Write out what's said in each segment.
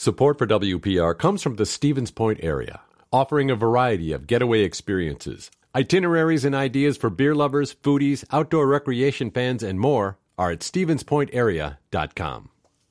Support for WPR comes from the Stevens Point area, offering a variety of getaway experiences. Itineraries and ideas for beer lovers, foodies, outdoor recreation fans, and more are at stevenspointarea.com.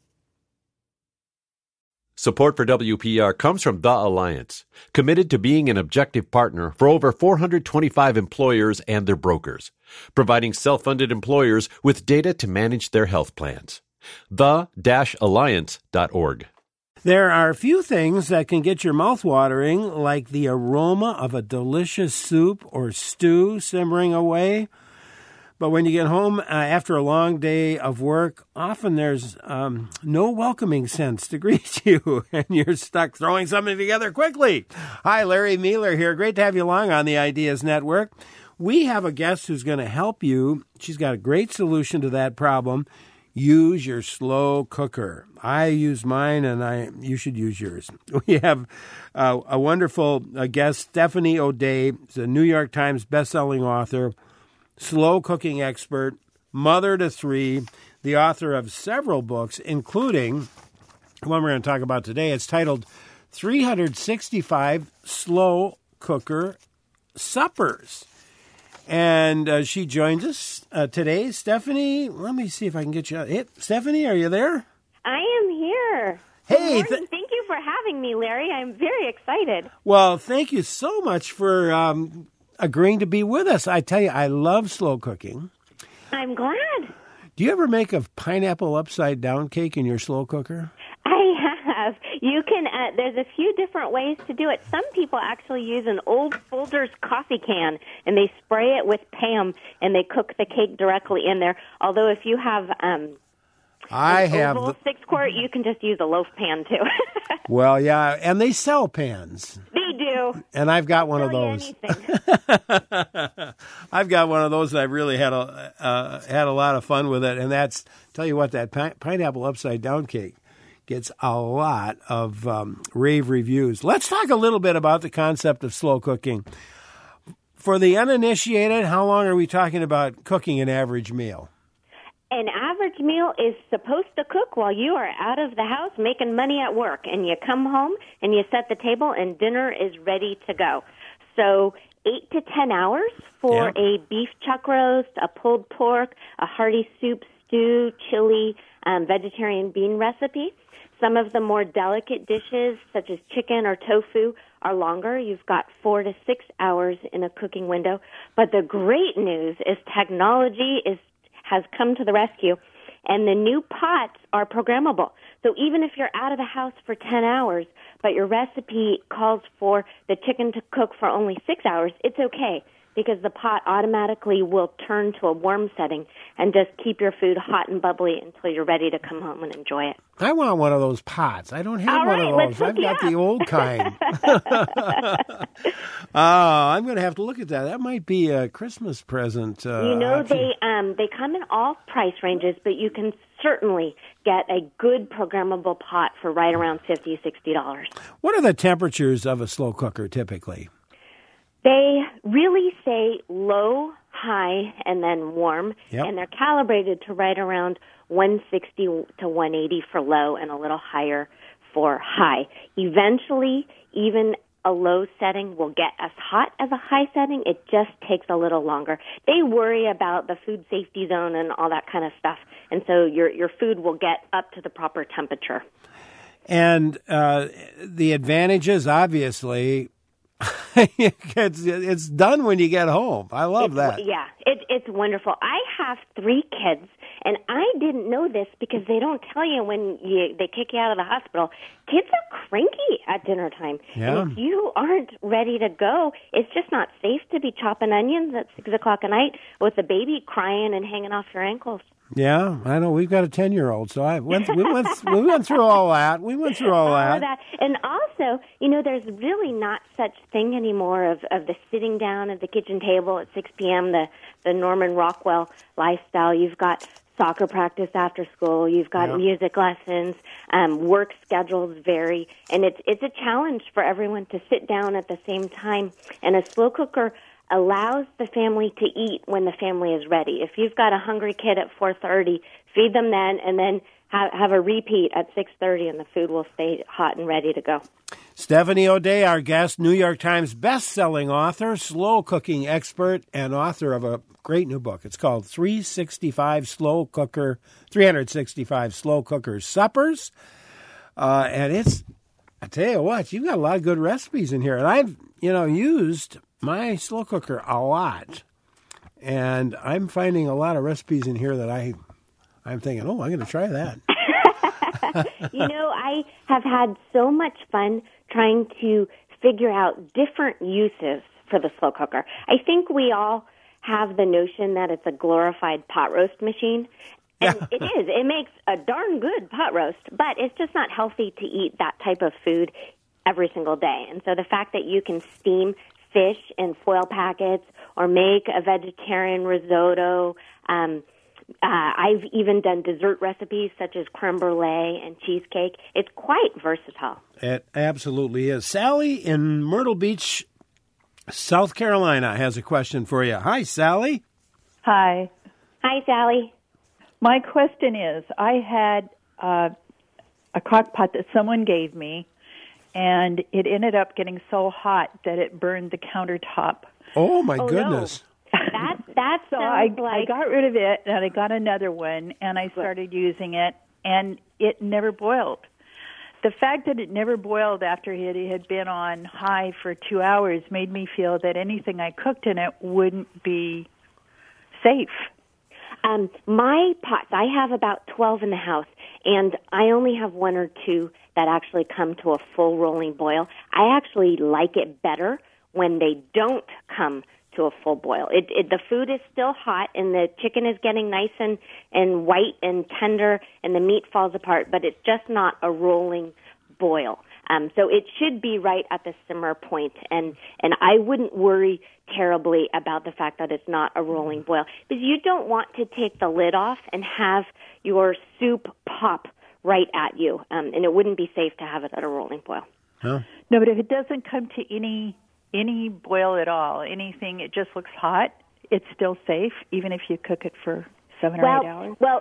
Support for WPR comes from The Alliance, committed to being an objective partner for over 425 employers and their brokers, providing self-funded employers with data to manage their health plans. The-alliance.org. There are a few things that can get your mouth watering, like the aroma of a delicious soup or stew simmering away. But when you get home after a long day of work, often there's no welcoming sense to greet you, and you're stuck throwing something together quickly. Hi, Larry Mueller here. Great to have you along on the Ideas Network. We have a guest who's going to help you. She's got a great solution to that problem. Use your slow cooker. I use mine, and you should use yours. We have a wonderful guest, Stephanie O'Day. She's a New York Times bestselling author, slow cooking expert, mother to 3, the author of several books, including one we're going to talk about today. It's titled 365 Slow Cooker Suppers. And she joins us today. Stephanie, let me see if I can get you out. Hey, Stephanie, are you there? I am here. Hey. Thank you for having me, Larry. I'm very excited. Well, thank you so much for agreeing to be with us. I tell you, I love slow cooking. I'm glad. Do you ever make a pineapple upside down cake in your slow cooker? I have. You can. There's a few different ways to do it. Some people actually use an old Folgers coffee can, and they spray it with Pam, and they cook the cake directly in there. Although if you have oval 6-quart, you can just use a loaf pan too. Well, yeah, and they sell pans. They do. And I've got one of those. I've got one of those, and I've really had a lot of fun with it. And that's, tell you what, that pineapple upside down cake gets a lot of rave reviews. Let's talk a little bit about the concept of slow cooking. For the uninitiated, how long are we talking about cooking an average meal? An average meal is supposed to cook while you are out of the house making money at work, and you come home and you set the table and dinner is ready to go. So 8 to 10 hours for a beef chuck roast, a pulled pork, a hearty soup, stew, chili, vegetarian bean recipe. Some of the more delicate dishes, such as chicken or tofu, are longer. You've got 4 to 6 hours in a cooking window. But the great news is technology has come to the rescue, and the new pots are programmable. So even if you're out of the house for 10 hours, but your recipe calls for the chicken to cook for only 6 hours, it's okay, because the pot automatically will turn to a warm setting and just keep your food hot and bubbly until you're ready to come home and enjoy it. I want one of those pots. I don't have one of those. I've got the old kind. I'm going to have to look at that. That might be a Christmas present. They come in all price ranges, but you can certainly get a good programmable pot for right around $50, $60. What are the temperatures of a slow cooker typically? They really say low, high, and then warm, and they're calibrated to right around 160 to 180 for low and a little higher for high. Eventually, even a low setting will get as hot as a high setting. It just takes a little longer. They worry about the food safety zone and all that kind of stuff, and so your food will get up to the proper temperature. And the advantages, obviously, it's done when you get home. I love that. Yeah, it's wonderful. I have 3 kids, and I didn't know this because they don't tell you when they kick you out of the hospital. Kids are cranky at dinner time. Yeah. And if you aren't ready to go, it's just not safe to be chopping onions at 6 o'clock at night with the baby crying and hanging off your ankles. Yeah, I know. We've got a 10-year-old, so we went through all that. We went through all that. And also, there's really not such thing anymore of the sitting down at the kitchen table at 6 p.m., the Norman Rockwell lifestyle. You've got soccer practice after school. You've got music lessons. Work schedules vary. And it's a challenge for everyone to sit down at the same time. And a slow cooker allows the family to eat when the family is ready. If you've got a hungry kid at 4:30, feed them then, and then have a repeat at 6:30, and the food will stay hot and ready to go. Stephanie O'Day, our guest, New York Times best-selling author, slow cooking expert, and author of a great new book. It's called 365 Slow Cooker Suppers. And it's, I tell you what, you've got a lot of good recipes in here. And I've, used my slow cooker a lot. And I'm finding a lot of recipes in here that I'm thinking, I'm going to try that. I have had so much fun trying to figure out different uses for the slow cooker. I think we all have the notion that it's a glorified pot roast machine. And it is. It makes a darn good pot roast, but it's just not healthy to eat that type of food every single day. And so the fact that you can steam fish in foil packets or make a vegetarian risotto, I've even done dessert recipes such as creme brulee and cheesecake. It's quite versatile. It absolutely is. Sally in Myrtle Beach, South Carolina, has a question for you. Hi, Sally. Hi. Hi, Sally. My question is, I had a crock pot that someone gave me, and it ended up getting so hot that it burned the countertop. Oh, my goodness. No. That so I got rid of it, and I got another one, and I started using it, and it never boiled. The fact that it never boiled after it had been on high for 2 hours made me feel that anything I cooked in it wouldn't be safe. My pots, I have about 12 in the house, and I only have one or two that actually come to a full rolling boil. I actually like it better when they don't come to a full boil. The food is still hot, and the chicken is getting nice and white and tender, and the meat falls apart, but it's just not a rolling boil. So it should be right at the simmer point, and I wouldn't worry terribly about the fact that it's not a rolling boil, because you don't want to take the lid off and have your soup pop right at you, and it wouldn't be safe to have it at a rolling boil. Huh? No, but if it doesn't come to any boil at all, anything, it just looks hot, it's still safe, even if you cook it for 7 or 8 hours? Well,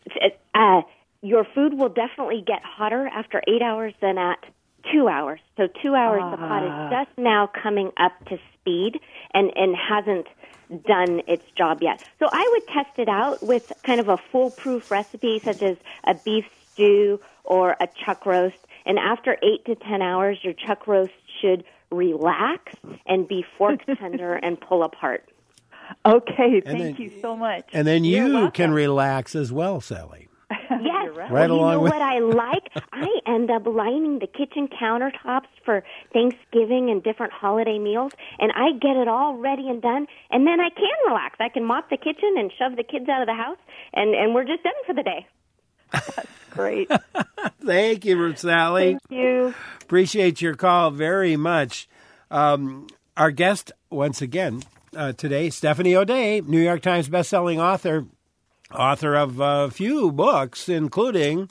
your food will definitely get hotter after 8 hours than at 2 hours. So 2 hours, the pot is just now coming up to speed and hasn't done its job yet. So I would test it out with kind of a foolproof recipe, such as a beef stew or a chuck roast. And after 8 to 10 hours, your chuck roast should relax and be fork tender and pull apart. Okay, thank you so much. And then you can relax as well, Sally. Yes. Right well, along with what I like? I end up lining the kitchen countertops for Thanksgiving and different holiday meals, and I get it all ready and done, and then I can relax. I can mop the kitchen and shove the kids out of the house, and we're just done for the day. That's great. Thank you, Sally. Thank you. Appreciate your call very much. Our guest, once again, today, Stephanie O'Day, New York Times bestselling author of a few books, including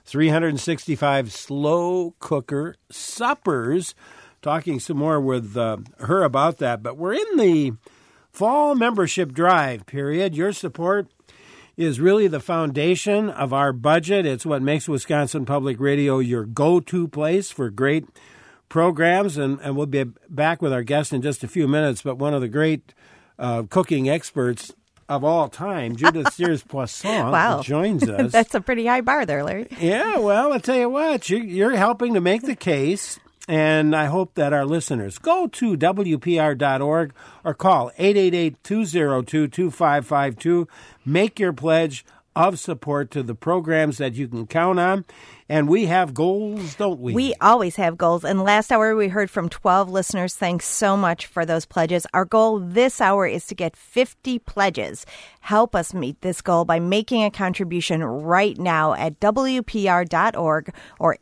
365 Slow Cooker Suppers. Talking some more with her about that. But we're in the fall membership drive period. Your support is really the foundation of our budget. It's what makes Wisconsin Public Radio your go-to place for great programs. And we'll be back with our guest in just a few minutes. But one of the great cooking experts of all time, Judith Sears-Poisson, joins us. That's a pretty high bar there, Larry. Yeah, well, I'll tell you what, you're helping to make the case, and I hope that our listeners go to WPR.org or call 888-202-2552. Make your pledge of support to the programs that you can count on. And we have goals, don't we? We always have goals. And last hour we heard from 12 listeners. Thanks so much for those pledges. Our goal this hour is to get 50 pledges. Help us meet this goal by making a contribution right now at WPR.org or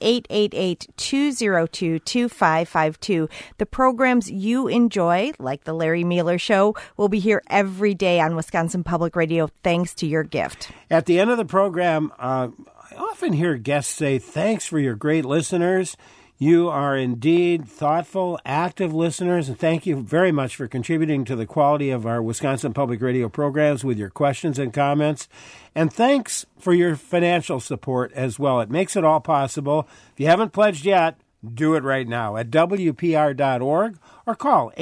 888-202-2552. The programs you enjoy, like the Larry Mueller Show, will be here every day on Wisconsin Public Radio thanks to your gift. At the end of the program, I often hear guests say, thanks for your great listeners. You are indeed thoughtful, active listeners, and thank you very much for contributing to the quality of our Wisconsin Public Radio programs with your questions and comments. And thanks for your financial support as well. It makes it all possible. If you haven't pledged yet, do it right now at WPR.org or call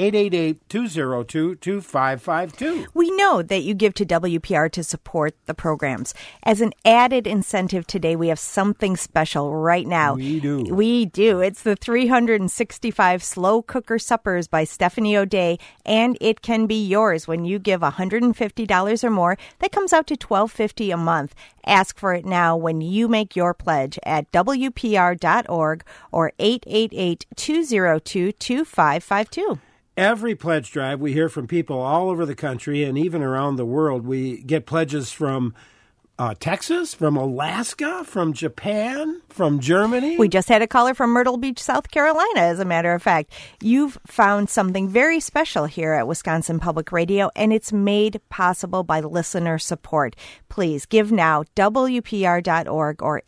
888-202-2552. We know that you give to WPR to support the programs. As an added incentive today, we have something special right now. We do. We do. It's the 365 Slow Cooker Suppers by Stephanie O'Day, and it can be yours when you give $150 or more. That comes out to $12.50 a month. Ask for it now when you make your pledge at WPR.org or 888-202-2552. Every pledge drive, we hear from people all over the country and even around the world. We get pledges from Texas, from Alaska, from Japan, from Germany. We just had a caller from Myrtle Beach, South Carolina, as a matter of fact. You've found something very special here at Wisconsin Public Radio, and it's made possible by listener support. Please give now, WPR.org or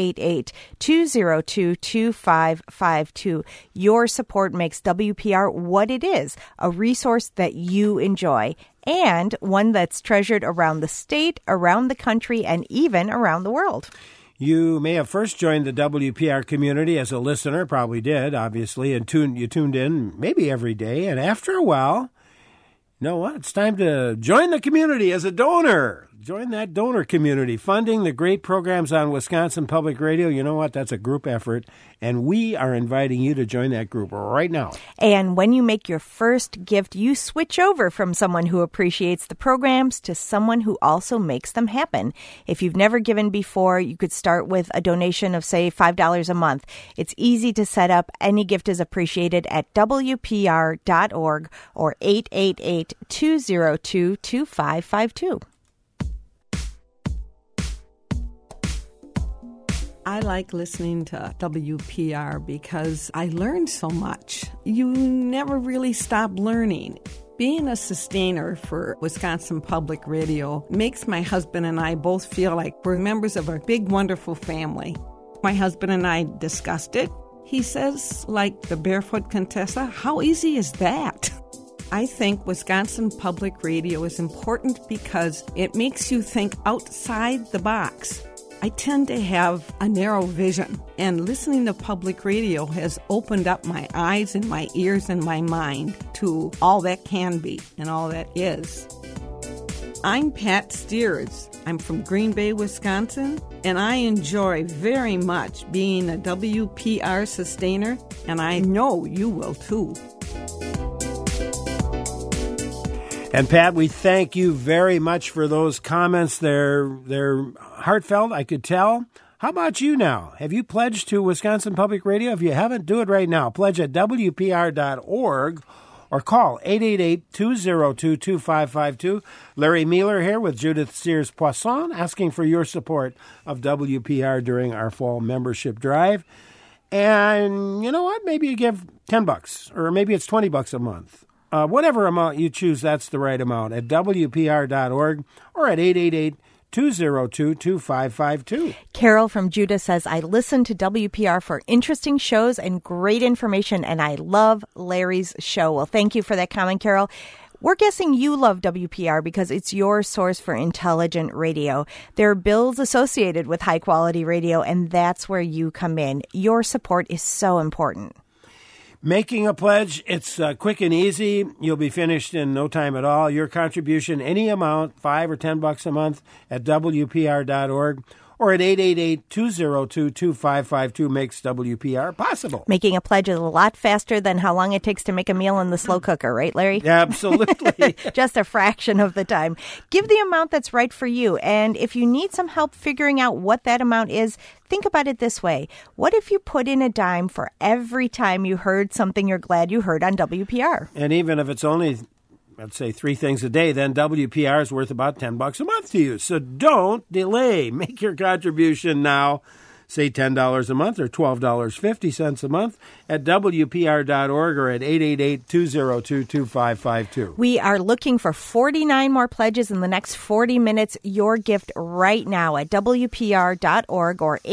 888-202-2552. Your support makes WPR what it is, a resource that you enjoy, and one that's treasured around the state, around the country, and even around the world. You may have first joined the WPR community as a listener, probably did, obviously, and you tuned in maybe every day. And after a while, you know what? It's time to join the community as a donor. Join that donor community, funding the great programs on Wisconsin Public Radio. You know what? That's a group effort, and we are inviting you to join that group right now. And when you make your first gift, you switch over from someone who appreciates the programs to someone who also makes them happen. If you've never given before, you could start with a donation of, say, $5 a month. It's easy to set up. Any gift is appreciated at WPR.org or 888-202-2552. I like listening to WPR because I learned so much. You never really stop learning. Being a sustainer for Wisconsin Public Radio makes my husband and I both feel like we're members of a big, wonderful family. My husband and I discussed it. He says, like the Barefoot Contessa, how easy is that? I think Wisconsin Public Radio is important because it makes you think outside the box. I tend to have a narrow vision, and listening to public radio has opened up my eyes and my ears and my mind to all that can be and all that is. I'm Pat Steers. I'm from Green Bay, Wisconsin, and I enjoy very much being a WPR sustainer, and I know you will too. And Pat, we thank you very much for those comments. They're heartfelt, I could tell. How about you now? Have you pledged to Wisconsin Public Radio? If you haven't, do it right now. Pledge at WPR.org or call 888-202-2552. Larry Mueller here with Judith Sears-Poisson asking for your support of WPR during our fall membership drive. And you know what? Maybe you give $10 or maybe it's $20 a month. Whatever amount you choose, that's the right amount at WPR.org or at 888-202-2552. Carol from Judah says, I listen to WPR for interesting shows and great information, and I love Larry's show. Well, thank you for that comment, Carol. We're guessing you love WPR because it's your source for intelligent radio. There are bills associated with high-quality radio, and that's where you come in. Your support is so important. Making a pledge, it's quick and easy. You'll be finished in no time at all. Your contribution, any amount, $5 or $10 a month at WPR.org or at 888-202-2552 makes WPR possible. Making a pledge is a lot faster than how long it takes to make a meal in the slow cooker, right, Larry? Absolutely. Just a fraction of the time. Give the amount that's right for you. And if you need some help figuring out what that amount is, think about it this way. What if you put in a dime for every time you heard something you're glad you heard on WPR? And even if it's only, let's say, 3 things a day, then WPR is worth about $10 a month to you. So don't delay. Make your contribution now. say $10 a month or $12.50 a month at WPR.org or at 888-202-2552. We are looking for 49 more pledges in the next 40 minutes. Your gift right now at WPR.org or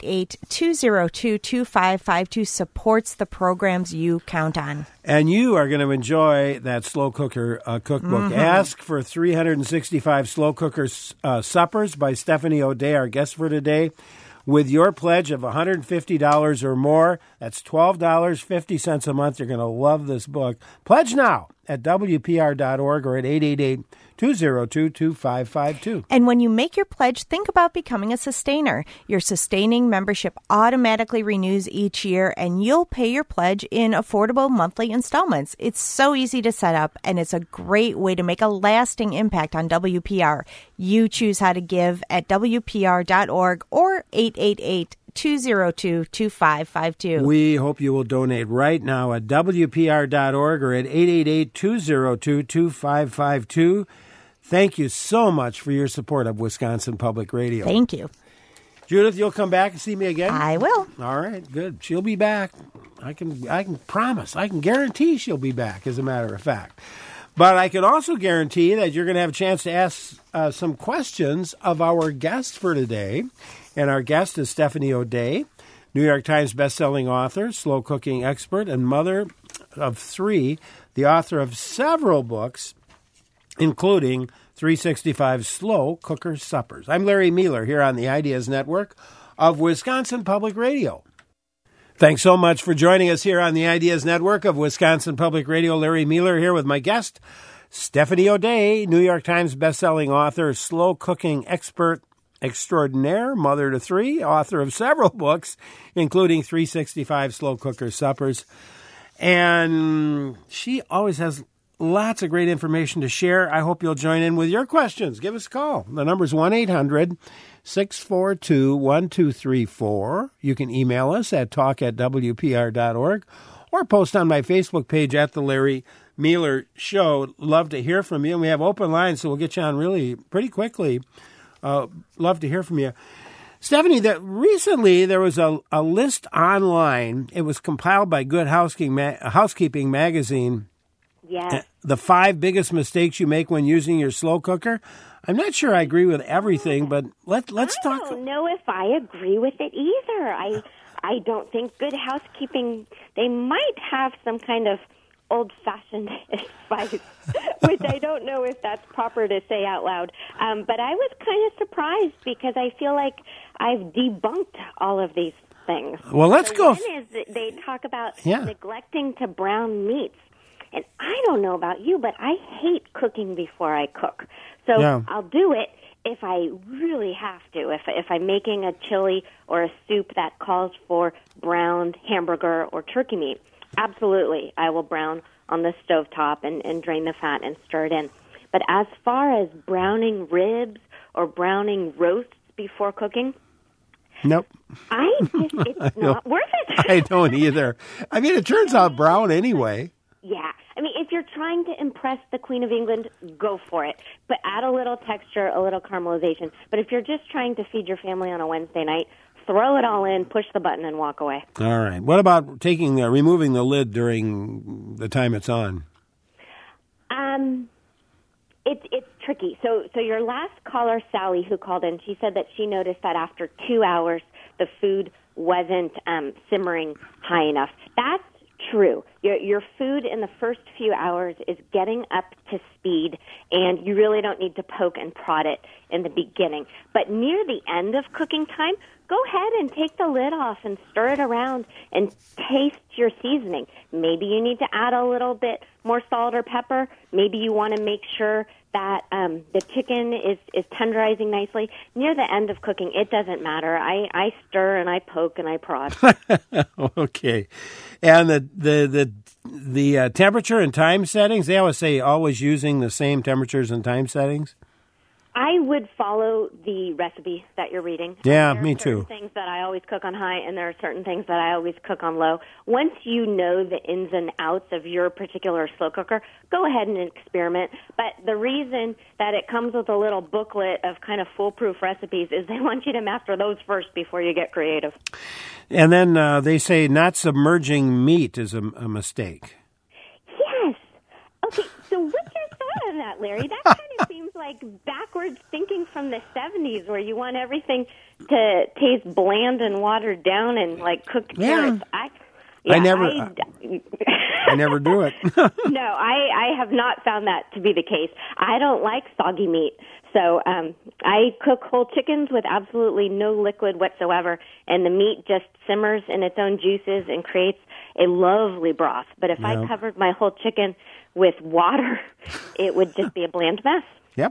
888-202-2552 supports the programs you count on. And you are going to enjoy that slow cooker cookbook. Ask for 365 slow cooker suppers by Stephanie O'Day, our guest for today. With your pledge of $150 or more, that's $12.50 a month. You're going to love this book. Pledge now at WPR.org or at 888-202-2552. And when you make your pledge, think about becoming a sustainer. Your sustaining membership automatically renews each year, and you'll pay your pledge in affordable monthly installments. It's so easy to set up, and it's a great way to make a lasting impact on WPR. You choose how to give at WPR.org or 888-202-2552. We hope you will donate right now at WPR.org or at 888-202-2552. Thank you so much for your support of Wisconsin Public Radio. Thank you. Judith, you'll come back and see me again? I will. All right, good. She'll be back. I can promise. I can guarantee she'll be back, as a matter of fact. But I can also guarantee that you're going to have a chance to ask some questions of our guest for today. And our guest is Stephanie O'Day, New York Times bestselling author, slow cooking expert, and mother of three, the author of several books, including 365 Slow Cooker Suppers. I'm Larry Mueller here on the Ideas Network of Wisconsin Public Radio. Thanks so much for joining us here on the Ideas Network of Wisconsin Public Radio. Larry Mueller here with my guest, Stephanie O'Day, New York Times bestselling author, slow cooking expert extraordinaire, mother to three, author of several books, including 365 Slow Cooker Suppers. And she always has lots of great information to share. I hope you'll join in with your questions. Give us a call. The number is 1-800-642-1234. You can email us at talk@wpr.org or post on my Facebook page at The Larry Mueller Show. Love to hear from you. And we have open lines, so we'll get you on really pretty quickly. Love to hear from you. Stephanie, recently there was a list online. It was compiled by Good Housekeeping Magazine. Yes. The 5 biggest mistakes you make when using your slow cooker. I'm not sure I agree with everything, but let's talk. I don't know if I agree with it either. I don't think Good Housekeeping, they might have some kind of old-fashioned advice, which I don't know if that's proper to say out loud. But I was kind of surprised because I feel like I've debunked all of these things. Well, let's go. One is they talk about neglecting to brown meats. And I don't know about you, but I hate cooking before I cook. So I'll do it if I really have to. If I'm making a chili or a soup that calls for browned hamburger or turkey meat, absolutely, I will brown on the stovetop and drain the fat and stir it in. But as far as browning ribs or browning roasts before cooking, nope. It's not worth it. I don't either. I mean, it turns out brown anyway. Yeah. I mean, if you're trying to impress the Queen of England, go for it. But add a little texture, a little caramelization. But if you're just trying to feed your family on a Wednesday night, throw it all in, push the button, and walk away. All right. What about removing the lid during the time it's on? It's tricky. So your last caller, Sally, who called in, she said that she noticed that after 2 hours, the food wasn't simmering high enough. That's true. Your food in the first few hours is getting up to speed, and you really don't need to poke and prod it in the beginning. But near the end of cooking time, go ahead and take the lid off and stir it around and taste your seasoning. Maybe you need to add a little bit more salt or pepper. Maybe you want to make sure that the chicken is tenderizing nicely. Near the end of cooking, it doesn't matter. I stir and I poke and I prod. Okay. And the temperature and time settings, they always say always using the same temperatures and time settings? I would follow the recipe that you're reading. Yeah, there me are certain too. things that I always cook on high, and there are certain things that I always cook on low. Once you know the ins and outs of your particular slow cooker, go ahead and experiment. But the reason that it comes with a little booklet of kind of foolproof recipes is they want you to master those first before you get creative. And then they say not submerging meat is a mistake. Yes. Okay, so what's your thought on that, Larry? That kind of seems like backwards thinking from the 70s where you want everything to taste bland and watered down and like cooked carrots. I never do it. No, I have not found that to be the case. I don't like soggy meat. So I cook whole chickens with absolutely no liquid whatsoever, and the meat just simmers in its own juices and creates a lovely broth. But if I covered my whole chicken with water, it would just be a bland mess. Yep.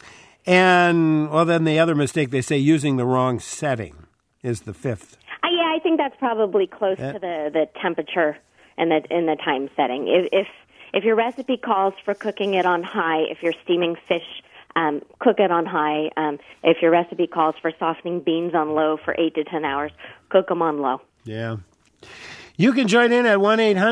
And, well, then the other mistake, they say using the wrong setting is the fifth. Yeah, I think that's probably close to the temperature and in the time setting. If your recipe calls for cooking it on high, if you're steaming fish, cook it on high. If your recipe calls for softening beans on low for 8 to 10 hours, cook them on low. Yeah. You can join in at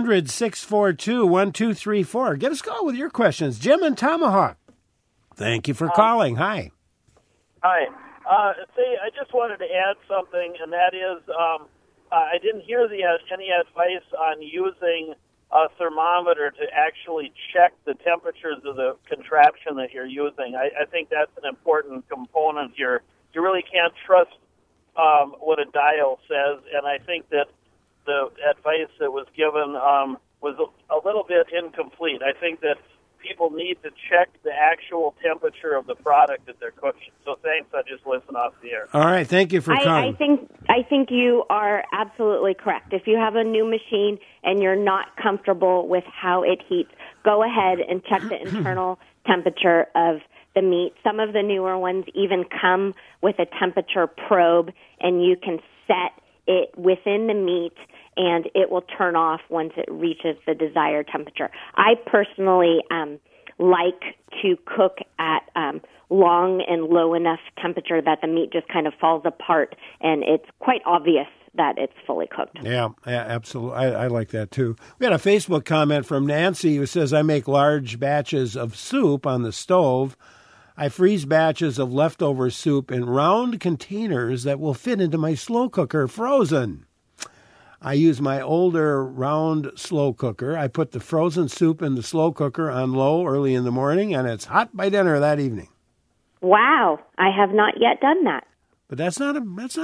1-800-642-1234. Give us a call with your questions. Jim and Tomahawk, thank you for calling. Hi. Hi. I just wanted to add something, and that is I didn't hear any advice on using a thermometer to actually check the temperatures of the contraption that you're using. I think that's an important component here. You really can't trust what a dial says, and I think that the advice that was given was a little bit incomplete. I think that people need to check the actual temperature of the product that they're cooking. So thanks. I just listen off the air. All right. Thank you for calling. I think you are absolutely correct. If you have a new machine and you're not comfortable with how it heats, go ahead and check the internal temperature of the meat. Some of the newer ones even come with a temperature probe, and you can set it within the meat, and it will turn off once it reaches the desired temperature. I personally like to cook at long and low enough temperature that the meat just kind of falls apart, and it's quite obvious that it's fully cooked. Yeah, absolutely. I like that, too. We had a Facebook comment from Nancy who says, I make large batches of soup on the stove. I freeze batches of leftover soup in round containers that will fit into my slow cooker frozen. I use my older round slow cooker. I put the frozen soup in the slow cooker on low early in the morning, and it's hot by dinner that evening. Wow, I have not yet done that. But that's not a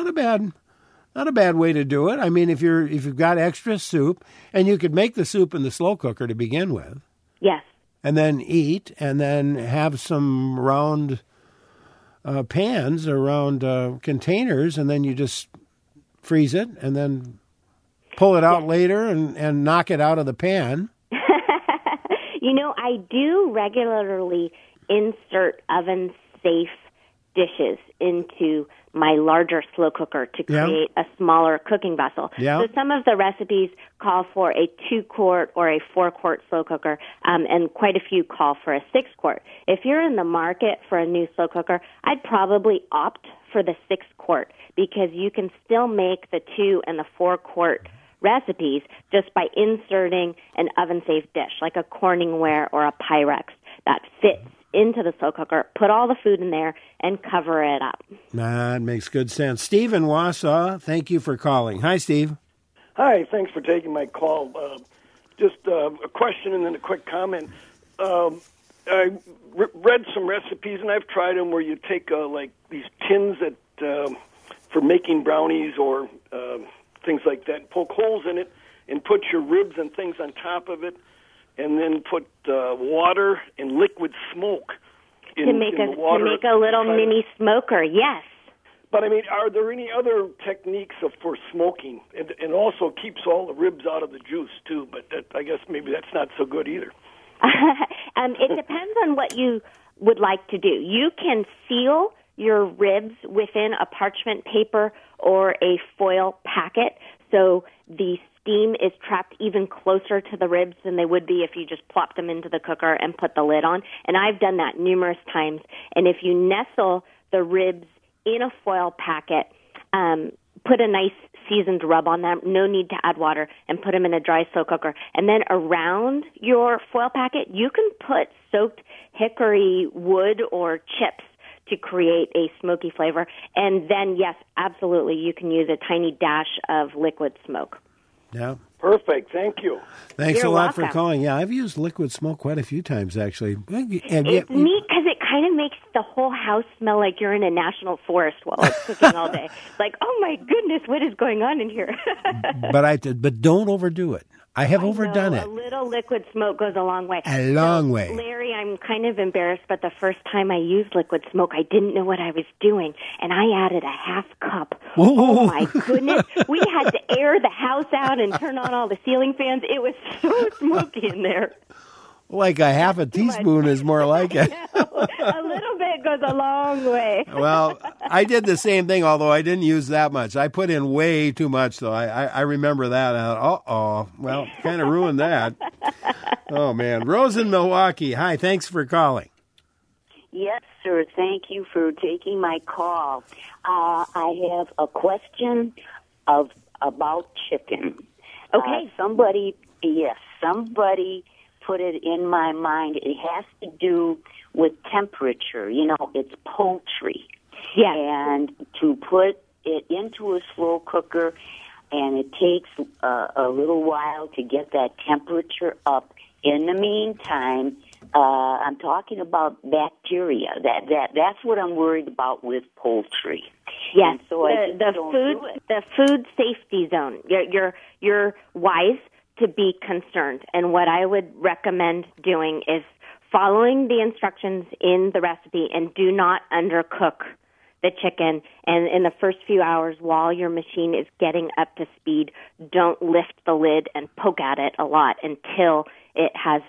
bad way to do it. I mean, if you've got extra soup, and you could make the soup in the slow cooker to begin with. Yes. And then eat, and then have some round pans or round containers, and then you just freeze it, and then pull it out later and knock it out of the pan. I do regularly insert oven-safe dishes into my larger slow cooker to create a smaller cooking vessel. Yeah. So some of the recipes call for a 2-quart or a 4-quart slow cooker, and quite a few call for a 6-quart. If you're in the market for a new slow cooker, I'd probably opt for the 6-quart because you can still make the 2 and the 4-quart recipes just by inserting an oven-safe dish like a Corningware or a Pyrex that fits into the slow cooker, put all the food in there, and cover it up. That makes good sense. Steve in Wausau, thank you for calling. Hi, Steve. Hi, thanks for taking my call. Just a question and then a quick comment. I read some recipes, and I've tried them, where you take like these tins that for making brownies or things like that, poke holes in it, and put your ribs and things on top of it, and then put water and liquid smoke in the water. To make a little mini smoker, yes. But, I mean, are there any other techniques for smoking? And also keeps all the ribs out of the juice, too, but I guess maybe that's not so good either. It depends on what you would like to do. You can seal your ribs within a parchment paper or a foil packet so the steam is trapped even closer to the ribs than they would be if you just plopped them into the cooker and put the lid on. And I've done that numerous times. And if you nestle the ribs in a foil packet, put a nice seasoned rub on them, no need to add water, and put them in a dry slow cooker. And then around your foil packet, you can put soaked hickory wood or chips to create a smoky flavor. And then, yes, absolutely, you can use a tiny dash of liquid smoke. Yeah. Perfect. Thank you. Thanks You're a lot welcome. for calling. Yeah, I've used liquid smoke quite a few times, actually. It's neat because it kind of makes the whole house smell like you're in a national forest while it's cooking all day. Like, oh my goodness, what is going on in here? But don't overdo it. I have overdone it. it. A little liquid smoke goes a long way. A long way. Larry, I'm kind of embarrassed, but the first time I used liquid smoke, I didn't know what I was doing, and I added a half cup. Whoa. Oh, my goodness. We had to air the house out and turn on all the ceiling fans. It was so smoky in there. Like a half a teaspoon is more like it. A little bit goes a long way. Well, I did the same thing, although I didn't use that much. I put in way too much, though. I remember that. Well, kind of ruined that. Oh, man. Rose in Milwaukee. Hi, thanks for calling. Yes, sir. Thank you for taking my call. I have a question about chicken. Okay. Somebody put it in my mind. It has to do with temperature. You know, it's poultry. Yeah. And to put it into a slow cooker, and it takes a little while to get that temperature up. In the meantime, I'm talking about bacteria. That's what I'm worried about with poultry. Yes, and so the food safety zone. You're wise to be concerned, and what I would recommend doing is following the instructions in the recipe, and do not undercook the chicken. And in the first few hours, while your machine is getting up to speed, don't lift the lid and poke at it a lot until it has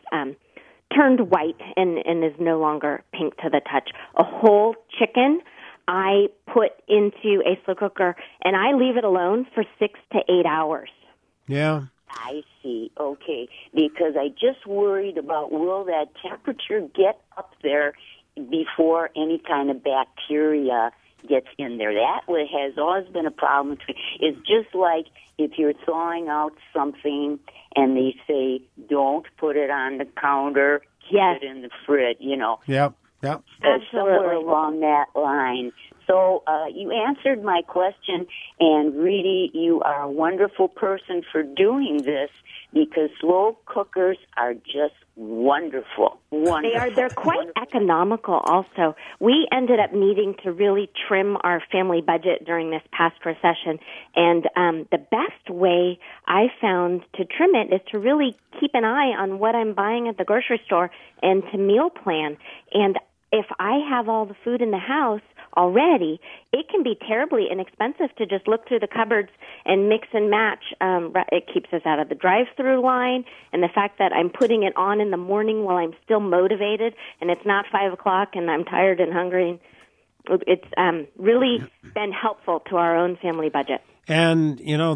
turned white and is no longer pink to the touch. A whole chicken I put into a slow cooker, and I leave it alone for 6 to 8 hours. Yeah. I see. Okay. Because I just worried about, will that temperature get up there before any kind of bacteria gets in there? That has always been a problem. It's just like if you're thawing out something and they say, don't put it on the counter, keep it in the fridge, you know. Yep. Somewhere along that line. So you answered my question, and really you are a wonderful person for doing this, because slow cookers are just wonderful. They're quite economical also. We ended up needing to really trim our family budget during this past recession, and the best way I found to trim it is to really keep an eye on what I'm buying at the grocery store and to meal plan. And if I have all the food in the house already, it can be terribly inexpensive to just look through the cupboards and mix and match. It keeps us out of the drive-through line, and the fact that I'm putting it on in the morning while I'm still motivated, and it's not 5 o'clock and I'm tired and hungry, it's really been helpful to our own family budget. And, you know,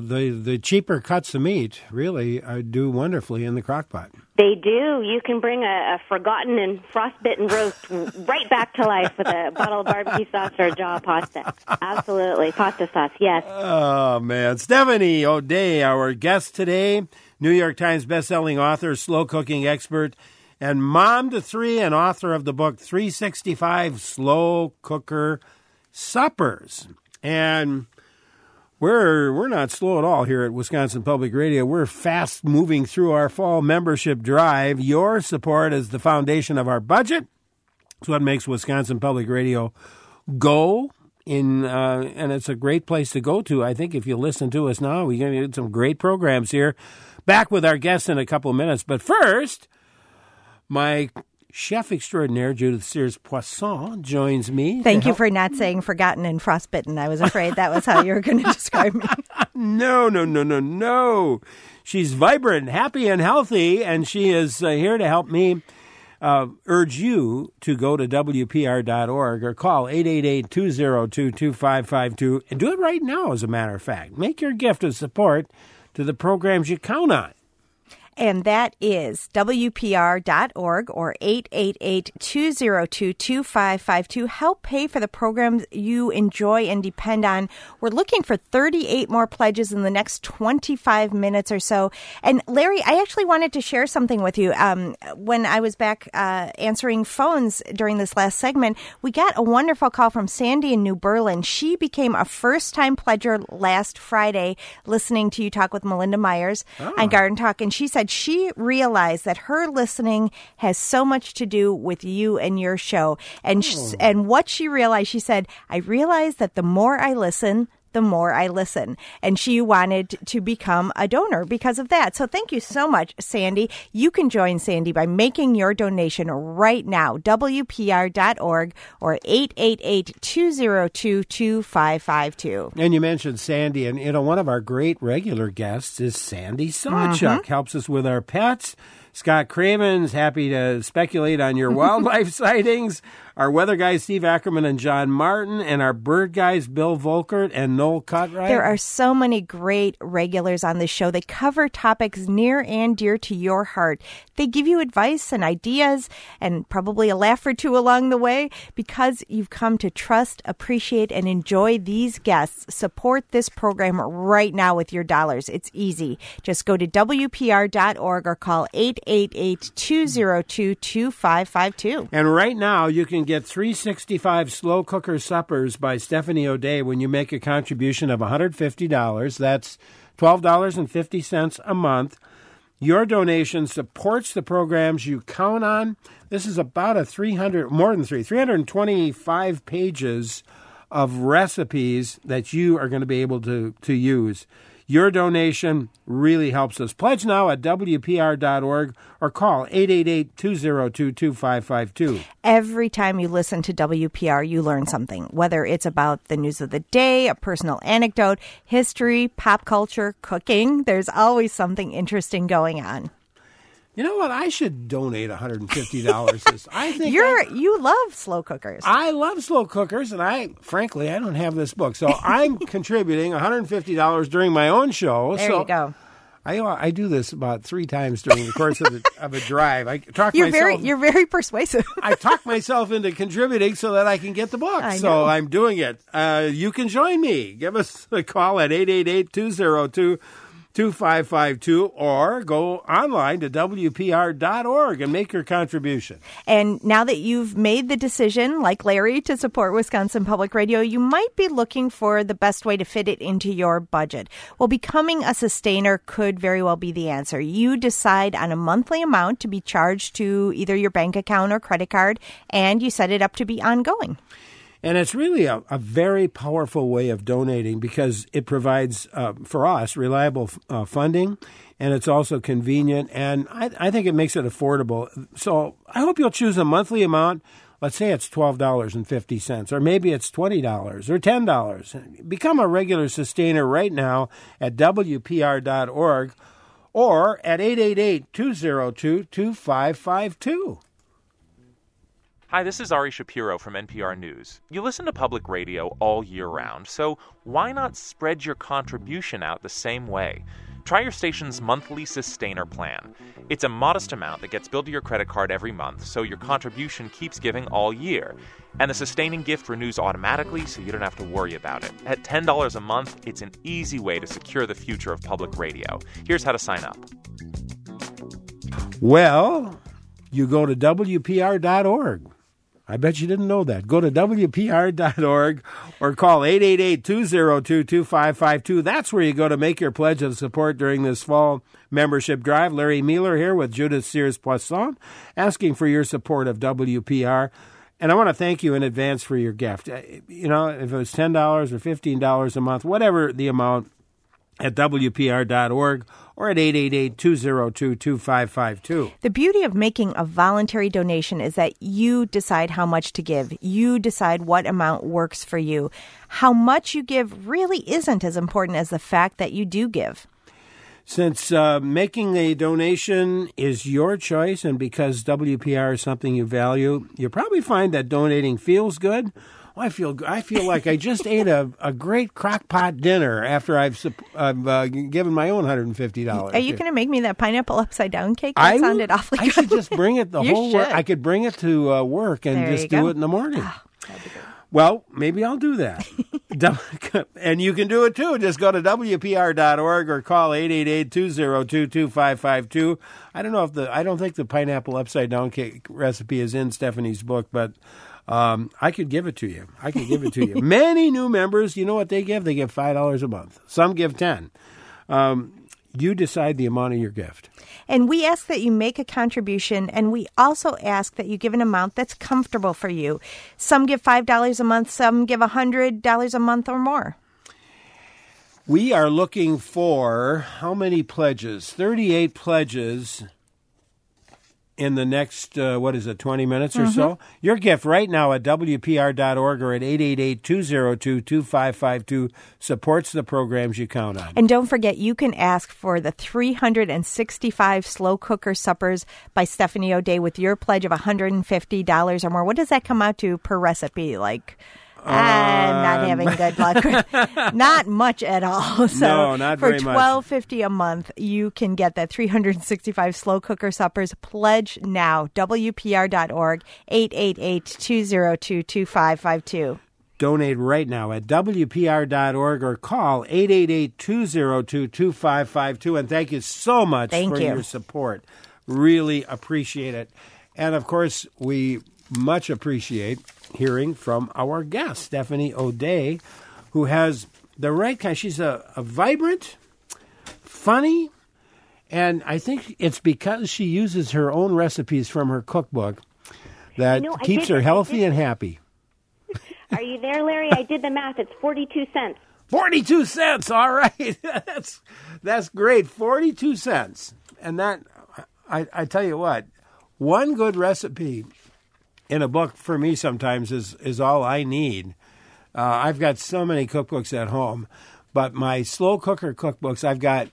the cheaper cuts of meat really do wonderfully in the crock pot. They do. You can bring a forgotten and frostbitten roast right back to life with a bottle of barbecue sauce or a jar of pasta. Absolutely. Pasta sauce, yes. Oh, man. Stephanie O'Day, our guest today, New York Times bestselling author, slow cooking expert, and mom to three and author of the book 365 Slow Cooker Suppers. And we're not slow at all here at Wisconsin Public Radio. We're fast moving through our fall membership drive. Your support is the foundation of our budget. It's what makes Wisconsin Public Radio go. And it's a great place to go to. I think if you listen to us now, we're going to get some great programs here. Back with our guests in a couple of minutes. But first, my chef extraordinaire, Judith Sears-Poisson, joins me. Thank you for not saying forgotten and frostbitten. I was afraid that was how you were going to describe me. No. She's vibrant, happy, and healthy, and she is here to help me urge you to go to WPR.org or call 888-202-2552, and do it right now, as a matter of fact. Make your gift of support to the programs you count on. And that is WPR.org or 888-202-2552. Help pay for the programs you enjoy and depend on. We're looking for 38 more pledges in the next 25 minutes or so. And Larry, I actually wanted to share something with you. When I was back answering phones during this last segment, we got a wonderful call from Sandy in New Berlin. She became a first-time pledger last Friday listening to you talk with Melinda Myers on Garden Talk. And she said she realized that her listening has so much to do with you and your show. And and what she realized, she said, I realized that the more I listen, the more I listen. And she wanted to become a donor because of that. So thank you so much, Sandy. You can join Sandy by making your donation right now. WPR.org or 888-202-2552. And you mentioned Sandy, and one of our great regular guests is Sandy Sawchuk. Helps us with our pets. Scott Craven's happy to speculate on your wildlife sightings. Our weather guys, Steve Ackerman and John Martin, and our bird guys, Bill Volkert and Noel Cutright. There are so many great regulars on this show. They cover topics near and dear to your heart. They give you advice and ideas and probably a laugh or two along the way because you've come to trust, appreciate, and enjoy these guests. Support this program right now with your dollars. It's easy. Just go to WPR.org or call 888-202-2552. And right now, you can get 365 slow cooker suppers by Stephanie O'Day when you make a contribution of $150. That's $12.50 a month. Your donation supports the programs you count on. This is about 325 pages of recipes that you are going to be able to use. Your donation really helps us. Pledge now at WPR.org or call 888-202-2552. Every time you listen to WPR, you learn something, whether it's about the news of the day, a personal anecdote, history, pop culture, cooking. There's always something interesting going on. You know what? I should donate $150. I think you love slow cookers. I love slow cookers, and frankly, I don't have this book, so I'm contributing $150 during my own show. There you go. I do this about 3 times during the course of a drive. You're very persuasive. I talk myself into contributing so that I can get the book. So I'm doing it. You can join me. Give us a call at 888-202-2552 or go online to WPR.org and make your contribution. And now that you've made the decision, like Larry, to support Wisconsin Public Radio, you might be looking for the best way to fit it into your budget. Well, becoming a sustainer could very well be the answer. You decide on a monthly amount to be charged to either your bank account or credit card, and you set it up to be ongoing. And it's really a very powerful way of donating because it provides, for us, reliable funding, and it's also convenient, and I think it makes it affordable. So I hope you'll choose a monthly amount. Let's say it's $12.50, or maybe it's $20 or $10. Become a regular sustainer right now at WPR.org or at 888-202-2552. Hi, this is Ari Shapiro from NPR News. You listen to public radio all year round, so why not spread your contribution out the same way? Try your station's monthly sustainer plan. It's a modest amount that gets billed to your credit card every month, so your contribution keeps giving all year. And the sustaining gift renews automatically, so you don't have to worry about it. At $10 a month, it's an easy way to secure the future of public radio. Here's how to sign up. Well, you go to WPR.org. I bet you didn't know that. Go to WPR.org or call 888-202-2552. That's where you go to make your pledge of support during this fall membership drive. Larry Mueller here with Judith Sears-Poisson asking for your support of WPR. And I want to thank you in advance for your gift. You know, if it was $10 or $15 a month, whatever the amount, at WPR.org or at 888-202-2552. The beauty of making a voluntary donation is that you decide how much to give. You decide what amount works for you. How much you give really isn't as important as the fact that you do give. Since making a donation is your choice and because WPR is something you value, you'll probably find that donating feels good. I feel like I just ate a great crock pot dinner after I've given my own $150. Are you going to make me that pineapple upside down cake? That sounded awfully good. I should just bring it whole work. I could bring it to work and just do it in the morning. Oh, that'd be good. Well, maybe I'll do that. And you can do it too. Just go to WPR.org or call 888-202-2552. I don't think the pineapple upside down cake recipe is in Stephanie's book, but I could give it to you. Many new members, you know what they give? They give $5 a month. Some give $10. You decide the amount of your gift. And we ask that you make a contribution, and we also ask that you give an amount that's comfortable for you. Some give $5 a month, some give $100 a month or more. We are looking for how many pledges? 38 pledges in the next, 20 minutes or so? Your gift right now at WPR.org or at 888-202-2552 supports the programs you count on. And don't forget, you can ask for the 365 slow cooker suppers by Stephanie O'Day with your pledge of $150 or more. What does that come out to per recipe? I'm not having good luck. Not much at all. So no, not very much. For $12.50 a month, you can get that 365 slow cooker suppers. Pledge now. WPR.org, 888-202-2552. Donate right now at WPR.org or call 888-202-2552. And thank you so much for your support. Really appreciate it. And, of course, we much appreciate hearing from our guest, Stephanie O'Day, who has the right kind. She's a vibrant, funny, and I think it's because she uses her own recipes from her cookbook that keeps her healthy and happy. Are you there, Larry? I did the math. It's 42 cents. 42 cents. All right. That's great. 42 cents. And that, I tell you what, one good recipe in a book for me sometimes is all I need. I've got so many cookbooks at home, but my slow cooker cookbooks, I've got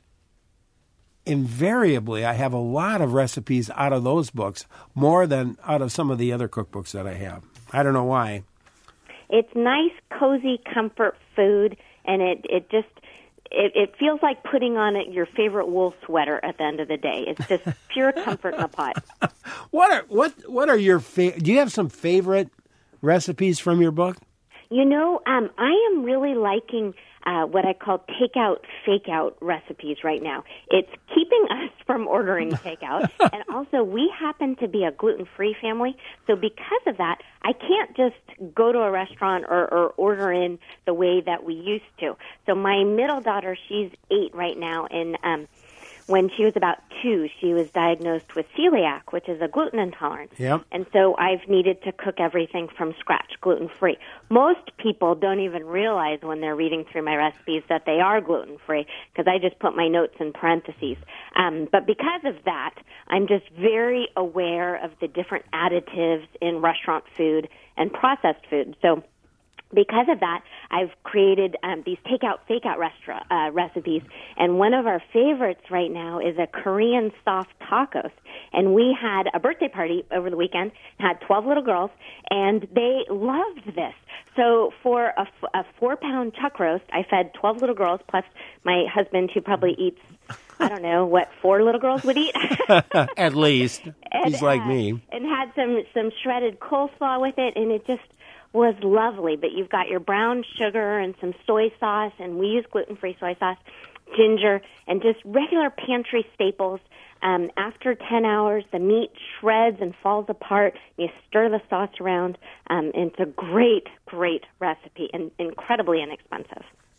invariably, I have a lot of recipes out of those books, more than out of some of the other cookbooks that I have. I don't know why. It's nice, cozy, comfort food, and it feels like putting on your favorite wool sweater at the end of the day. It's just pure comfort in a pot. What are your do you have some favorite recipes from your book? I am really liking what I call takeout, fake-out recipes right now. It's keeping us from ordering takeout, and also we happen to be a gluten-free family, so because of that, I can't just go to a restaurant or order in the way that we used to. So my middle daughter, she's 8 right now, and when she was about 2, she was diagnosed with celiac, which is a gluten intolerance. Yep. And so I've needed to cook everything from scratch, gluten-free. Most people don't even realize when they're reading through my recipes that they are gluten-free because I just put my notes in parentheses. But because of that, I'm just very aware of the different additives in restaurant food and processed food. So because of that, I've created these takeout, fake-out recipes, and one of our favorites right now is a Korean soft tacos. And we had a birthday party over the weekend, had 12 little girls, and they loved this. So for a 4-pound chuck roast, I fed 12 little girls, plus my husband, who probably eats, I don't know, what 4 little girls would eat. At least. He's like me. And had some shredded coleslaw with it, and it just was lovely. But you've got your brown sugar and some soy sauce, and we use gluten-free soy sauce, ginger, and just regular pantry staples. After 10 hours, the meat shreds and falls apart. You stir the sauce around. It's a great, great recipe and incredibly inexpensive.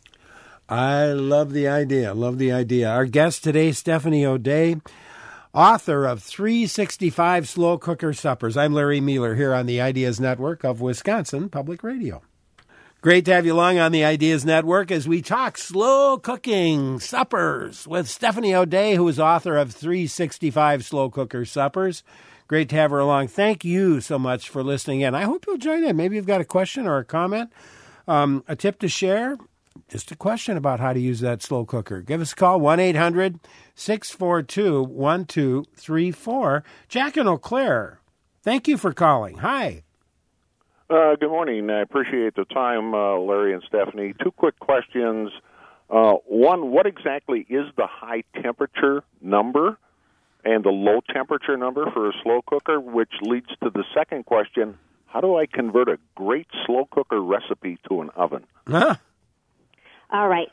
I love the idea. Our guest today, Stephanie O'Day, author of 365 Slow Cooker Suppers. I'm Larry Mueller here on the Ideas Network of Wisconsin Public Radio. Great to have you along on the Ideas Network as we talk slow cooking suppers with Stephanie O'Day, who is author of 365 Slow Cooker Suppers. Great to have her along. Thank you so much for listening in. I hope you'll join in. Maybe you've got a question or a comment, a tip to share. Just a question about how to use that slow cooker. Give us a call, 1-800-642-1234. Jack in Eau Claire, thank you for calling. Hi. Good morning. I appreciate the time, Larry and Stephanie. Two quick questions. One, what exactly is the high temperature number and the low temperature number for a slow cooker, which leads to the second question, how do I convert a great slow cooker recipe to an oven? Huh? All right.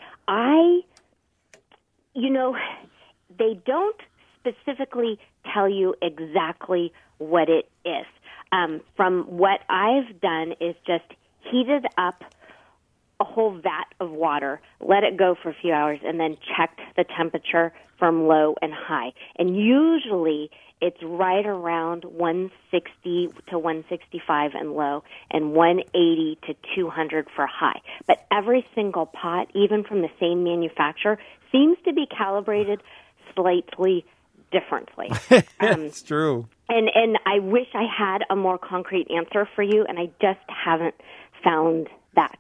They don't specifically tell you exactly what it is. From what I've done is just heated up a whole vat of water, let it go for a few hours, and then checked the temperature from low and high. And usually it's right around 160 to 165 and low, and 180 to 200 for high. But every single pot, even from the same manufacturer, seems to be calibrated slightly differently. It's true. And I wish I had a more concrete answer for you, and I just haven't found that.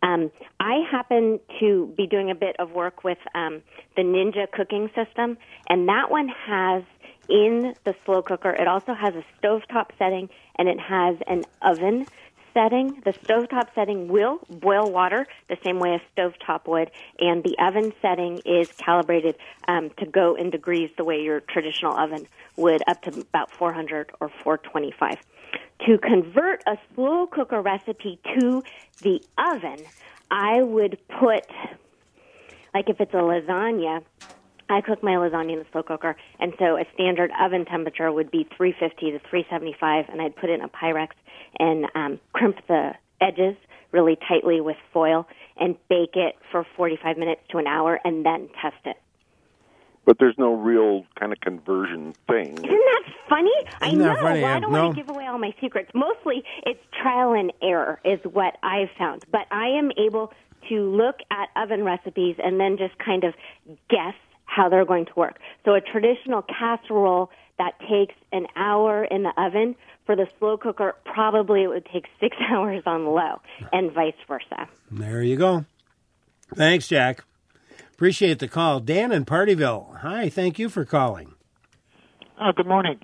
I happen to be doing a bit of work with the Ninja cooking system, and that one has in the slow cooker, it also has a stovetop setting, and it has an oven setting. The stovetop setting will boil water the same way a stovetop would, and the oven setting is calibrated to go in degrees the way your traditional oven would, up to about 400 or 425. To convert a slow cooker recipe to the oven, I would put, like if it's a lasagna, I cook my lasagna in the slow cooker, and so a standard oven temperature would be 350 to 375, and I'd put it in a Pyrex and crimp the edges really tightly with foil and bake it for 45 minutes to an hour and then test it. But there's no real kind of conversion thing. Isn't that funny? I know. Funny? Well, I don't want to give away all my secrets. Mostly it's trial and error is what I've found. But I am able to look at oven recipes and then just kind of guess how they're going to work. So a traditional casserole that takes an hour in the oven, for the slow cooker, probably it would take 6 hours on low, and vice versa. There you go. Thanks, Jack. Appreciate the call. Dan in Partyville. Hi, thank you for calling. Good morning.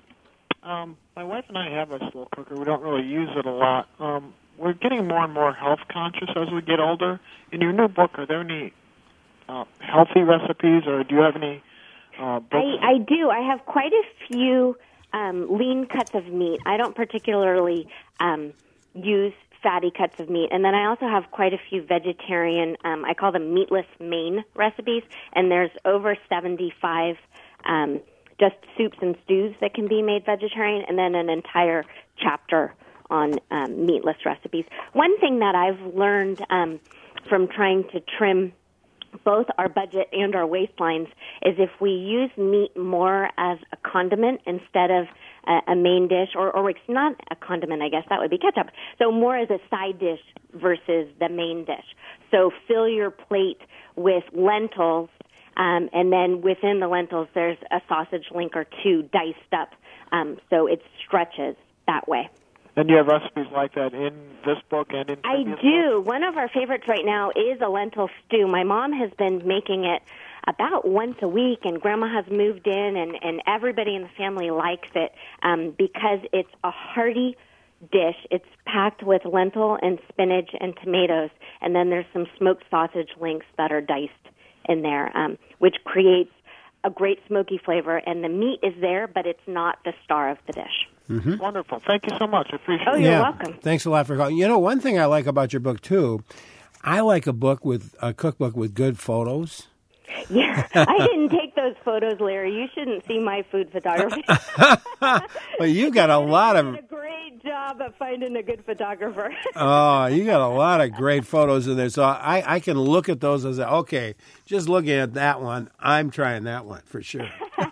My wife and I have a slow cooker. We don't really use it a lot. We're getting more and more health conscious as we get older. In your new book, are there any healthy recipes, or do you have any books? I do. I have quite a few lean cuts of meat. I don't particularly use fatty cuts of meat. And then I also have quite a few vegetarian, I call them meatless main recipes, and there's over 75 just soups and stews that can be made vegetarian, and then an entire chapter on meatless recipes. One thing that I've learned from trying to trim both our budget and our waistlines is if we use meat more as a condiment instead of a main dish, or it's not a condiment, I guess that would be ketchup. So more as a side dish versus the main dish. So fill your plate with lentils, and then within the lentils there's a sausage link or two diced up, so it stretches that way. And you have recipes like that in this book and in previous I do. books? One of our favorites right now is a lentil stew. My mom has been making it about once a week, and Grandma has moved in, and everybody in the family likes it because it's a hearty dish. It's packed with lentil and spinach and tomatoes, and then there's some smoked sausage links that are diced in there, which creates a great smoky flavor, and the meat is there, but it's not the star of the dish. Mm-hmm. Wonderful. Thank you so much. I appreciate it. Oh, you're welcome. Thanks a lot for calling. You know, one thing I like about your book, too, I like a cookbook with good photos. Yeah, I didn't take those photos, Larry. You shouldn't see my food photography. Well, you got a lot of... You did a great job of finding a good photographer. Oh, you got a lot of great photos in there. So I can look at those and say, okay, just looking at that one, I'm trying that one for sure.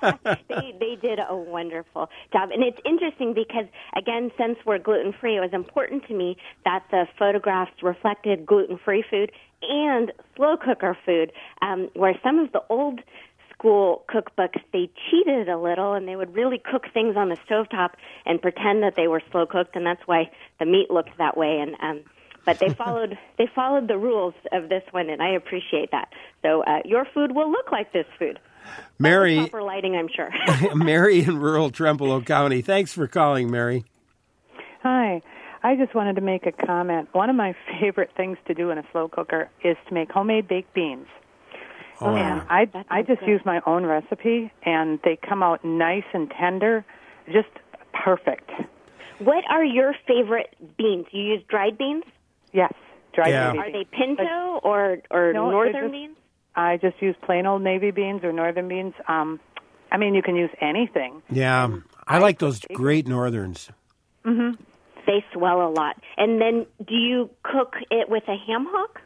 They did a wonderful job. And it's interesting because, again, since we're gluten-free, it was important to me that the photographs reflected gluten-free food and slow cooker food, where some of the old school cookbooks, they cheated a little, and they would really cook things on the stovetop and pretend that they were slow cooked, and that's why the meat looked that way. And but they followed the rules of this one, and I appreciate that. So your food will look like this food. Mary, proper lighting, I'm sure. Mary in rural Trempealeau County. Thanks for calling, Mary. Hi. I just wanted to make a comment. One of my favorite things to do in a slow cooker is to make homemade baked beans. Oh, and I just use my own recipe, and they come out nice and tender, just perfect. What are your favorite beans? You use dried beans? Yes, dried Yeah. navy Are they beans. pinto or No, northern beans? I just use plain old navy beans or northern beans. I mean, you can use anything. Yeah, I like those Great Northerns. Mm-hmm. They swell a lot. And then do you cook it with a ham hock?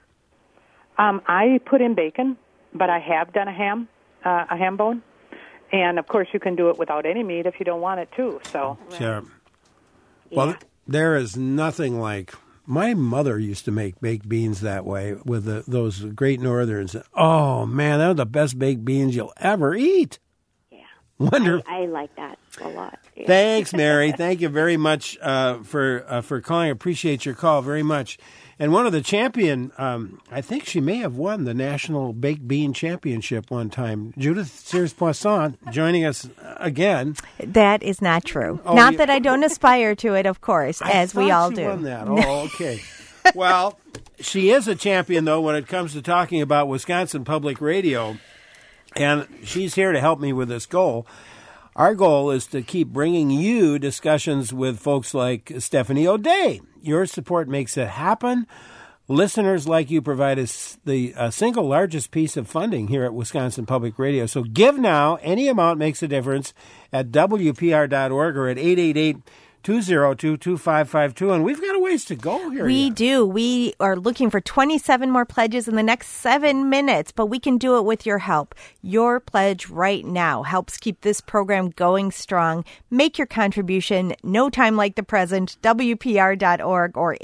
I put in bacon, but I have done a ham bone. And, of course, you can do it without any meat if you don't want it, too. So. Sure. Well, there is nothing like... My mother used to make baked beans that way with those Great Northerns. Oh, man, they're the best baked beans you'll ever eat. Yeah. Wonderful. I like that a lot. Yeah. Thanks, Mary. Thank you very much for calling. I appreciate your call very much. And one of the champion, I think she may have won the National Baked Bean Championship one time. Judith Sears-Poisson joining us again. That is not true. Oh, Not that I don't aspire to it, of course, I as we thought all she do. won that. Oh, okay. Well, she is a champion, though, when it comes to talking about Wisconsin Public Radio. And she's here to help me with this goal. Our goal is to keep bringing you discussions with folks like Stephanie O'Day. Your support makes it happen. Listeners like you provide us the single largest piece of funding here at Wisconsin Public Radio. So give now. Any amount makes a difference at WPR.org or at 888-202-2552. And we've got a ways to go here. We do. We are looking for 27 more pledges in the next 7 minutes, but we can do it with your help. Your pledge right now helps keep this program going strong. Make your contribution. No time like the present. WPR.org or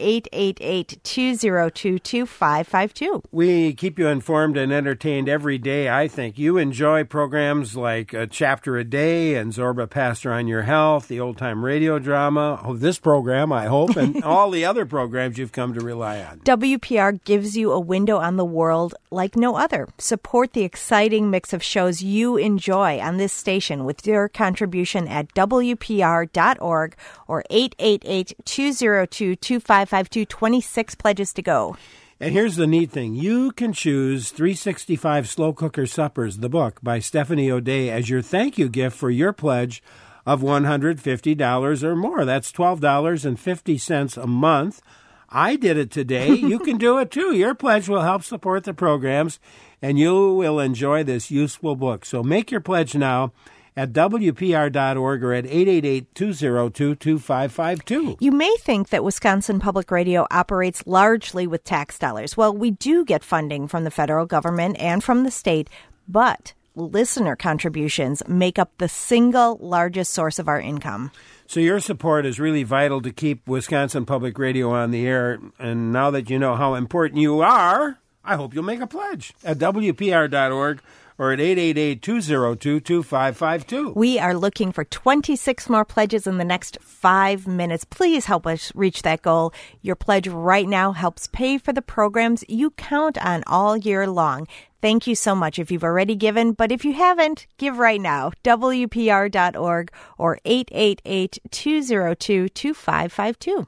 888-202-2552. We keep you informed and entertained every day, I think. You enjoy programs like A Chapter a Day and Zorba Pastor on Your Health, the old-time radio drama, this program, I hope, and all the other programs you've come to rely on. WPR gives you a window on the world like no other. Support the exciting mix of shows you enjoy on this station with your contribution at WPR.org or 888-202-2552. 26 pledges to go. And here's the neat thing. You can choose 365 Slow Cooker Suppers, the book by Stephanie O'Day, as your thank you gift for your pledge of $150 or more. That's $12.50 a month. I did it today. You can do it too. Your pledge will help support the programs, and you will enjoy this useful book. So make your pledge now at WPR.org or at 888-202-2552. You may think that Wisconsin Public Radio operates largely with tax dollars. Well, we do get funding from the federal government and from the state, but listener contributions make up the single largest source of our income. So your support is really vital to keep Wisconsin Public Radio on the air. And now that you know how important you are, I hope you'll make a pledge at WPR.org or at 888-202-2552. We are looking for 26 more pledges in the next 5 minutes. Please help us reach that goal. Your pledge right now helps pay for the programs you count on all year long. Thank you so much if you've already given, but if you haven't, give right now. WPR.org or 888-202-2552.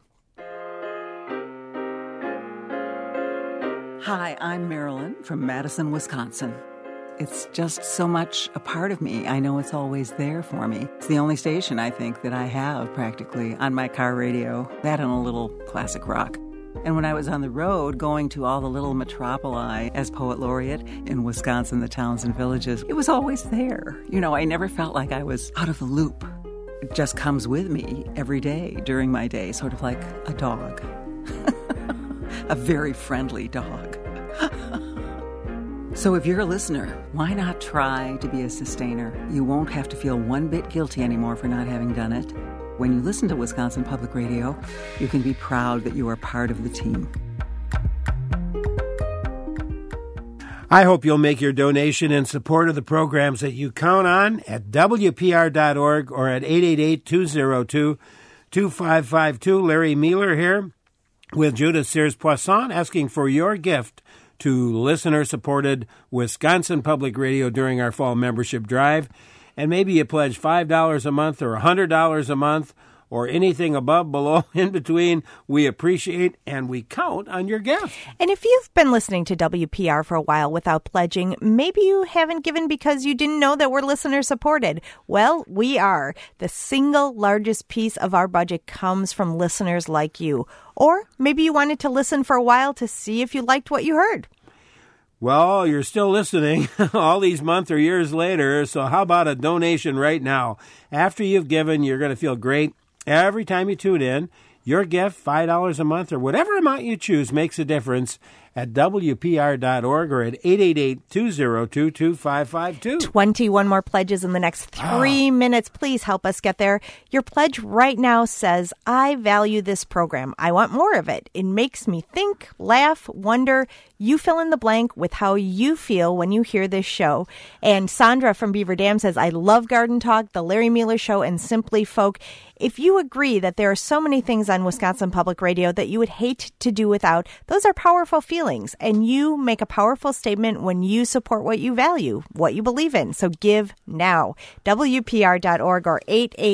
Hi, I'm Marilyn from Madison, Wisconsin. It's just so much a part of me. I know it's always there for me. It's the only station, I think, that I have practically on my car radio, that and a little classic rock. And when I was on the road going to all the little metropoli as poet laureate in Wisconsin, the towns and villages, it was always there. You know, I never felt like I was out of the loop. It just comes with me every day during my day, sort of like a dog. A very friendly dog. So if you're a listener, why not try to be a sustainer? You won't have to feel one bit guilty anymore for not having done it. When you listen to Wisconsin Public Radio, you can be proud that you are part of the team. I hope you'll make your donation in support of the programs that you count on at WPR.org or at 888-202-2552. Larry Mueller here with Judith Sears-Poisson asking for your gift to listener-supported Wisconsin Public Radio during our fall membership drive. And maybe you pledge $5 a month or $100 a month or anything above, below, in between. We appreciate and we count on your gift. And if you've been listening to WPR for a while without pledging, maybe you haven't given because you didn't know that we're listener supported. Well, we are. The single largest piece of our budget comes from listeners like you. Or maybe you wanted to listen for a while to see if you liked what you heard. Well, you're still listening all these months or years later, so how about a donation right now? After you've given, you're going to feel great every time you tune in. Your gift, $5 a month or whatever amount you choose, makes a difference at WPR.org or at 888-202-2552. 21 more pledges in the next 3 minutes. Please help us get there. Your pledge right now says, I value this program. I want more of it. It makes me think, laugh, wonder. You fill in the blank with how you feel when you hear this show. And Sandra from Beaver Dam says, I love Garden Talk, The Larry Mueller Show, and Simply Folk. If you agree that there are so many things on Wisconsin Public Radio that you would hate to do without, those are powerful feelings. And you make a powerful statement when you support what you value, what you believe in. So give now. WPR.org or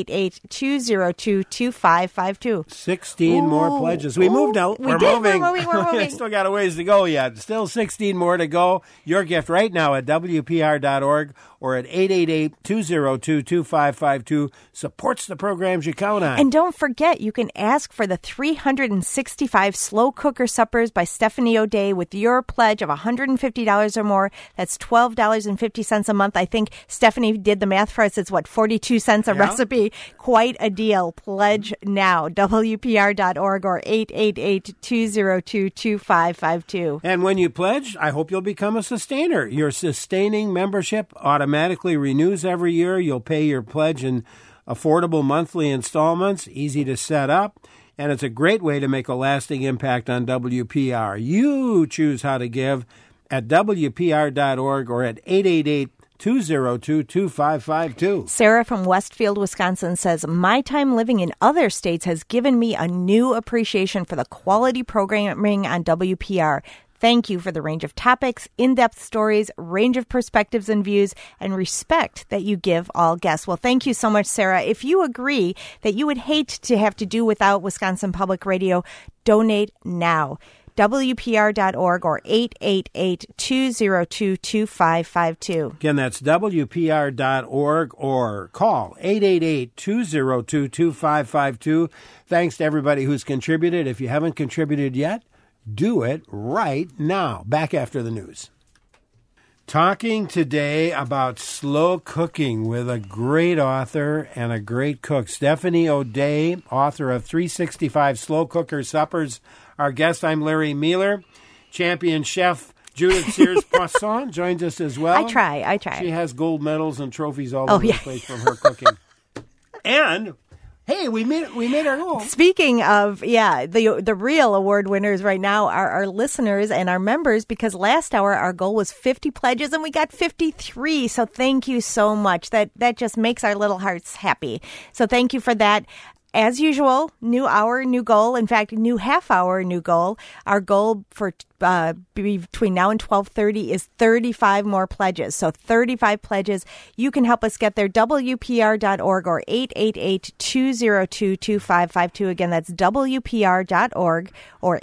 888-202-2552. 16 more pledges. We moved out. We're moving. We're moving. Still got a ways to go yet. Still 16 more to go. Your gift right now at WPR.org or at 888-202-2552 supports the programs you count on. And don't forget, you can ask for the 365 slow cooker suppers by Stephanie O'Day with your pledge of $150 or more. That's $12.50 a month. I think Stephanie did the math for us. It's 42 cents a recipe. Quite a deal. Pledge now. WPR.org or 888-202-2552. And when you pledge, I hope you'll become a sustainer. Your sustaining membership automatically renews every year. You'll pay your pledge in affordable monthly installments, easy to set up, and it's a great way to make a lasting impact on WPR. You choose how to give at WPR.org or at 888-202-2552. Sarah from Westfield, Wisconsin says, my time living in other states has given me a new appreciation for the quality programming on WPR. Thank you for the range of topics, in-depth stories, range of perspectives and views, and respect that you give all guests. Well, thank you so much, Sarah. If you agree that you would hate to have to do without Wisconsin Public Radio, donate now. WPR.org or 888-202-2552. Again, that's WPR.org or call 888-202-2552. Thanks to everybody who's contributed. If you haven't contributed yet, do it right now. Back after the news. Talking today about slow cooking with a great author and a great cook. Stephanie O'Day, author of 365 Slow Cooker Suppers. Our guest, I'm Larry Mueller. Champion chef Judith Sears-Poisson joins us as well. I try. She has gold medals and trophies all over the place from her cooking. And hey, we made our goal. Speaking of, the real award winners right now are our listeners and our members, because last hour our goal was 50 pledges and we got 53. So thank you so much. That just makes our little hearts happy. So thank you for that. As usual, new hour, new goal. In fact, new half hour, new goal. Our goal for between now and 12:30 is 35 more pledges. So 35 pledges. You can help us get there. WPR.org or 888-202-2552. Again, that's WPR.org or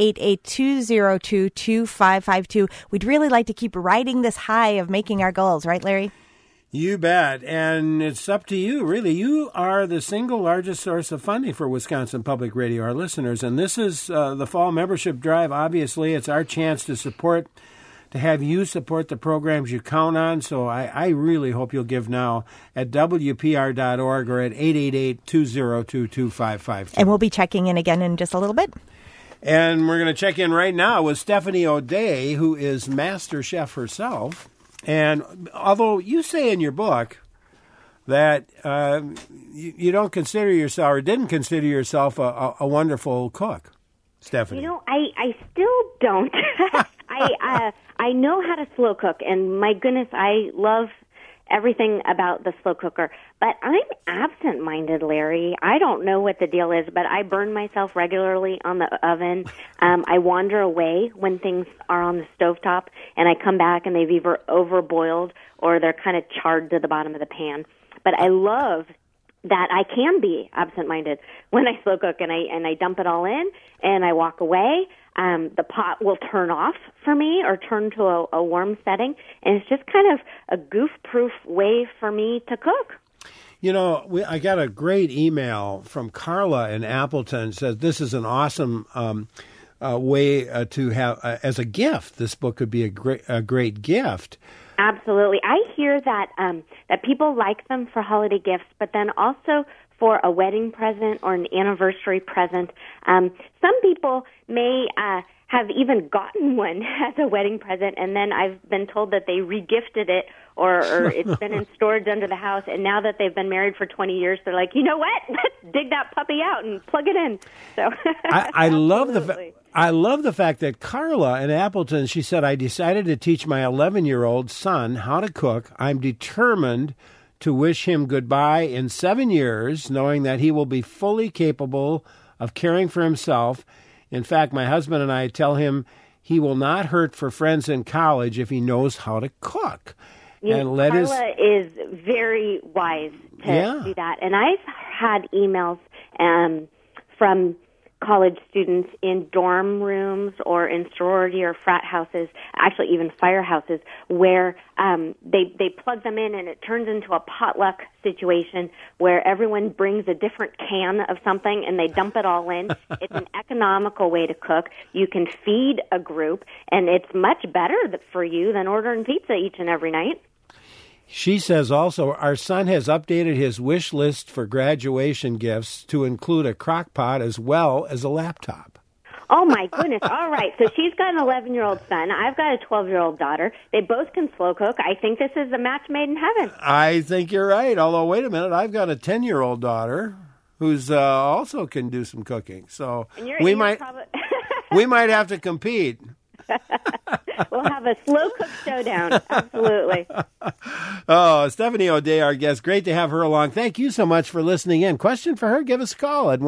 888-202-2552. We'd really like to keep riding this high of making our goals. Right, Larry? You bet. And it's up to you, really. You are the single largest source of funding for Wisconsin Public Radio, our listeners. And this is the fall membership drive. Obviously, it's our chance to have you support the programs you count on. So I really hope you'll give now at WPR.org or at 888-202-2552. And we'll be checking in again in just a little bit. And we're going to check in right now with Stephanie O'Day, who is master chef herself. And although you say in your book that you don't consider yourself or didn't consider yourself a wonderful cook, Stephanie. You know, I still don't. I know how to slow cook, and my goodness, I love everything about the slow cooker. But I'm absent-minded, Larry. I don't know what the deal is, but I burn myself regularly on the oven. I wander away when things are on the stovetop, and I come back and they've either overboiled or they're kind of charred to the bottom of the pan. But I love that I can be absent-minded when I slow cook, and I dump it all in, and I walk away. The pot will turn off for me or turn to a warm setting, and it's just kind of a goof-proof way for me to cook. You know, I got a great email from Carla in Appleton. It says this is an awesome way to have as a gift. This book could be a great gift. Absolutely. I hear that that people like them for holiday gifts, but then also for a wedding present or an anniversary present. Some people may have even gotten one as a wedding present, and then I've been told that they regifted it or it's been in storage under the house, and now that they've been married for 20 years, they're like, you know what? Let's dig that puppy out and plug it in. So I love the fact that Carla in Appleton, she said, I decided to teach my 11-year-old son how to cook. I'm determined to wish him goodbye in 7 years, knowing that he will be fully capable of caring for himself. In fact, my husband and I tell him he will not hurt for friends in college if he knows how to cook. Carla is very wise to do that. And I've had emails from college students in dorm rooms or in sorority or frat houses, actually even firehouses, where they plug them in and it turns into a potluck situation where everyone brings a different can of something and they dump it all in. It's an economical way to cook. You can feed a group, and it's much better for you than ordering pizza each and every night. She says also, our son has updated his wish list for graduation gifts to include a crock pot as well as a laptop. Oh, my goodness. All right. So she's got an 11-year-old son. I've got a 12-year-old daughter. They both can slow cook. I think this is a match made in heaven. I think you're right. Although, wait a minute. I've got a 10-year-old daughter who's also can do some cooking. So we might have to compete. We'll have a slow cook showdown. Absolutely. Oh, Stephanie O'Day, our guest. Great to have her along. Thank you so much for listening in. Question for her? Give us a call at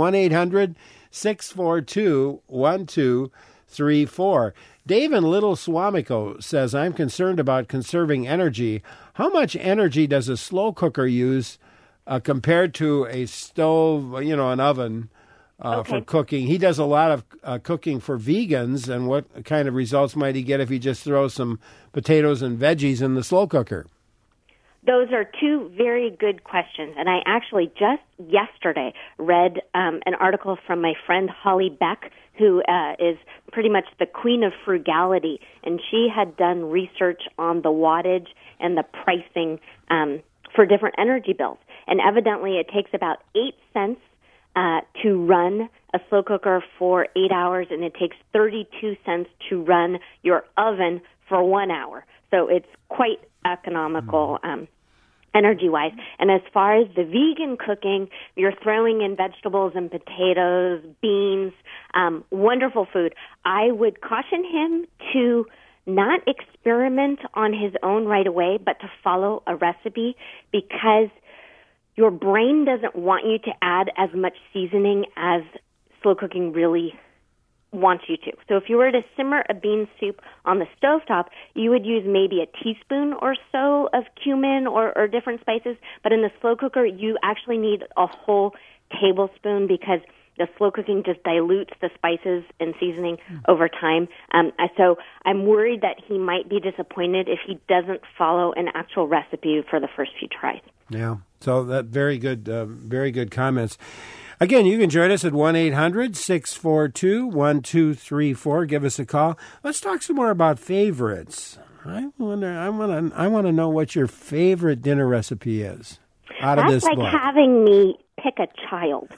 1-800-642-1234. Dave in Little Swamico says, I'm concerned about conserving energy. How much energy does a slow cooker use compared to a stove, an oven? For cooking. He does a lot of cooking for vegans, and what kind of results might he get if he just throws some potatoes and veggies in the slow cooker? Those are two very good questions, and I actually just yesterday read an article from my friend Holly Beck, who is pretty much the queen of frugality, and she had done research on the wattage and the pricing for different energy bills, and evidently it takes about 8 cents to run a slow cooker for 8 hours, and it takes 32 cents to run your oven for 1 hour. So it's quite economical energy-wise. And as far as the vegan cooking, you're throwing in vegetables and potatoes, beans, wonderful food. I would caution him to not experiment on his own right away, but to follow a recipe, because your brain doesn't want you to add as much seasoning as slow cooking really wants you to. So if you were to simmer a bean soup on the stovetop, you would use maybe a teaspoon or so of cumin or different spices. But in the slow cooker, you actually need a whole tablespoon, because the slow cooking just dilutes the spices and seasoning over time. So I'm worried that he might be disappointed if he doesn't follow an actual recipe for the first few tries. Yeah, so that very good comments. Again, you can join us at 1-800-642-1234. Give us a call. Let's talk some more about favorites. I want to know what your favorite dinner recipe is out of this book. That's like having me pick a child.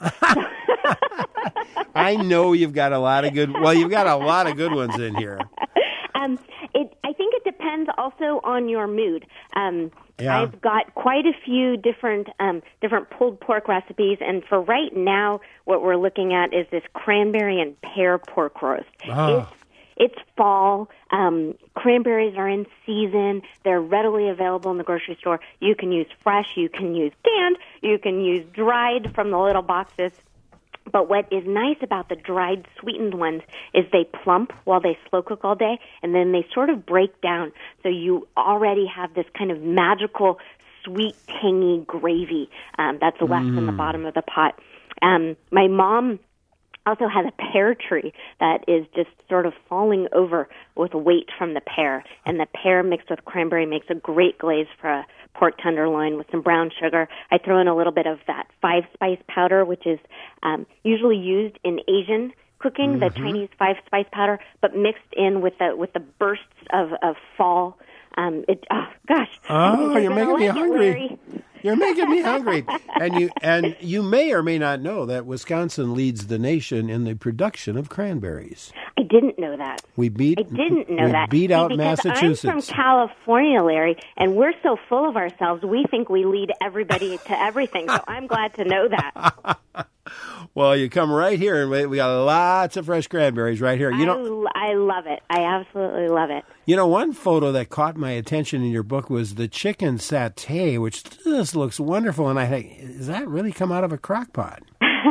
I know you've got a lot of good. Well, you've got a lot of good ones in here. I think it depends also on your mood. Yeah. I've got quite a few different pulled pork recipes, and for right now, what we're looking at is this cranberry and pear pork roast. Oh. It's fall. Cranberries are in season. They're readily available in the grocery store. You can use fresh. You can use canned. You can use dried from the little boxes. But what is nice about the dried sweetened ones is they plump while they slow cook all day, and then they sort of break down. So you already have this kind of magical sweet, tangy gravy that's left in the bottom of the pot. My mom also has a pear tree that is just sort of falling over with weight from the pear, and the pear mixed with cranberry makes a great glaze for a pork tenderloin with some brown sugar. I throw in a little bit of that 5-spice powder, which is usually used in Asian cooking, the Chinese 5-spice powder, but mixed in with the bursts of fall. Oh, you're making me hungry. You're making me hungry. And you may or may not know that Wisconsin leads the nation in the production of cranberries. I didn't know that. I didn't know that. Beat out Massachusetts. I'm from California, Larry, and we're so full of ourselves, we think we lead everybody to everything. So I'm glad to know that. Well, you come right here, and we got lots of fresh cranberries right here. I love it. I absolutely love it. You know, one photo that caught my attention in your book was the chicken satay, which just looks wonderful. And I think, does that really come out of a crock pot?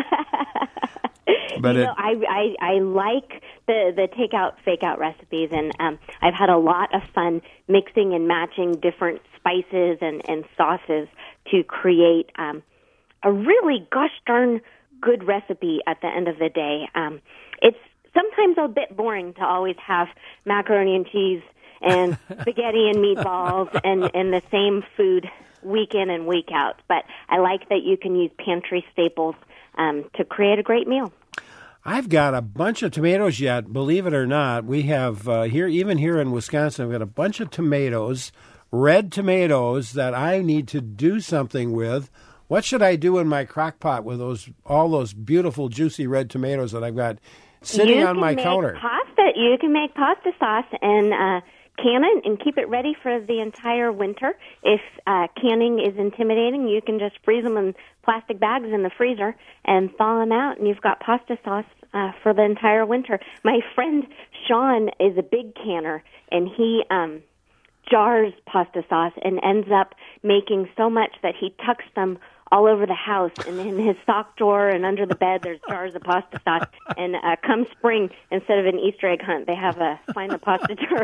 But I like the takeout, fake-out recipes, and I've had a lot of fun mixing and matching different spices and sauces to create a really gosh darn good recipe at the end of the day. It's sometimes a bit boring to always have macaroni and cheese and spaghetti and meatballs and the same food week in and week out. But I like that you can use pantry staples to create a great meal. I've got a bunch of tomatoes yet, believe it or not. We have here in Wisconsin, I've got a bunch of tomatoes, red tomatoes that I need to do something with. What should I do in my crock pot with all those beautiful, juicy red tomatoes that I've got sitting on my counter? You can make pasta sauce and can it and keep it ready for the entire winter. If canning is intimidating, you can just freeze them in plastic bags in the freezer and thaw them out, and you've got pasta sauce for the entire winter. My friend Sean is a big canner, and he jars pasta sauce and ends up making so much that he tucks them all over the house, and in his sock drawer and under the bed there's jars of pasta sauce. And come spring, instead of an Easter egg hunt, they have a find the pasta jar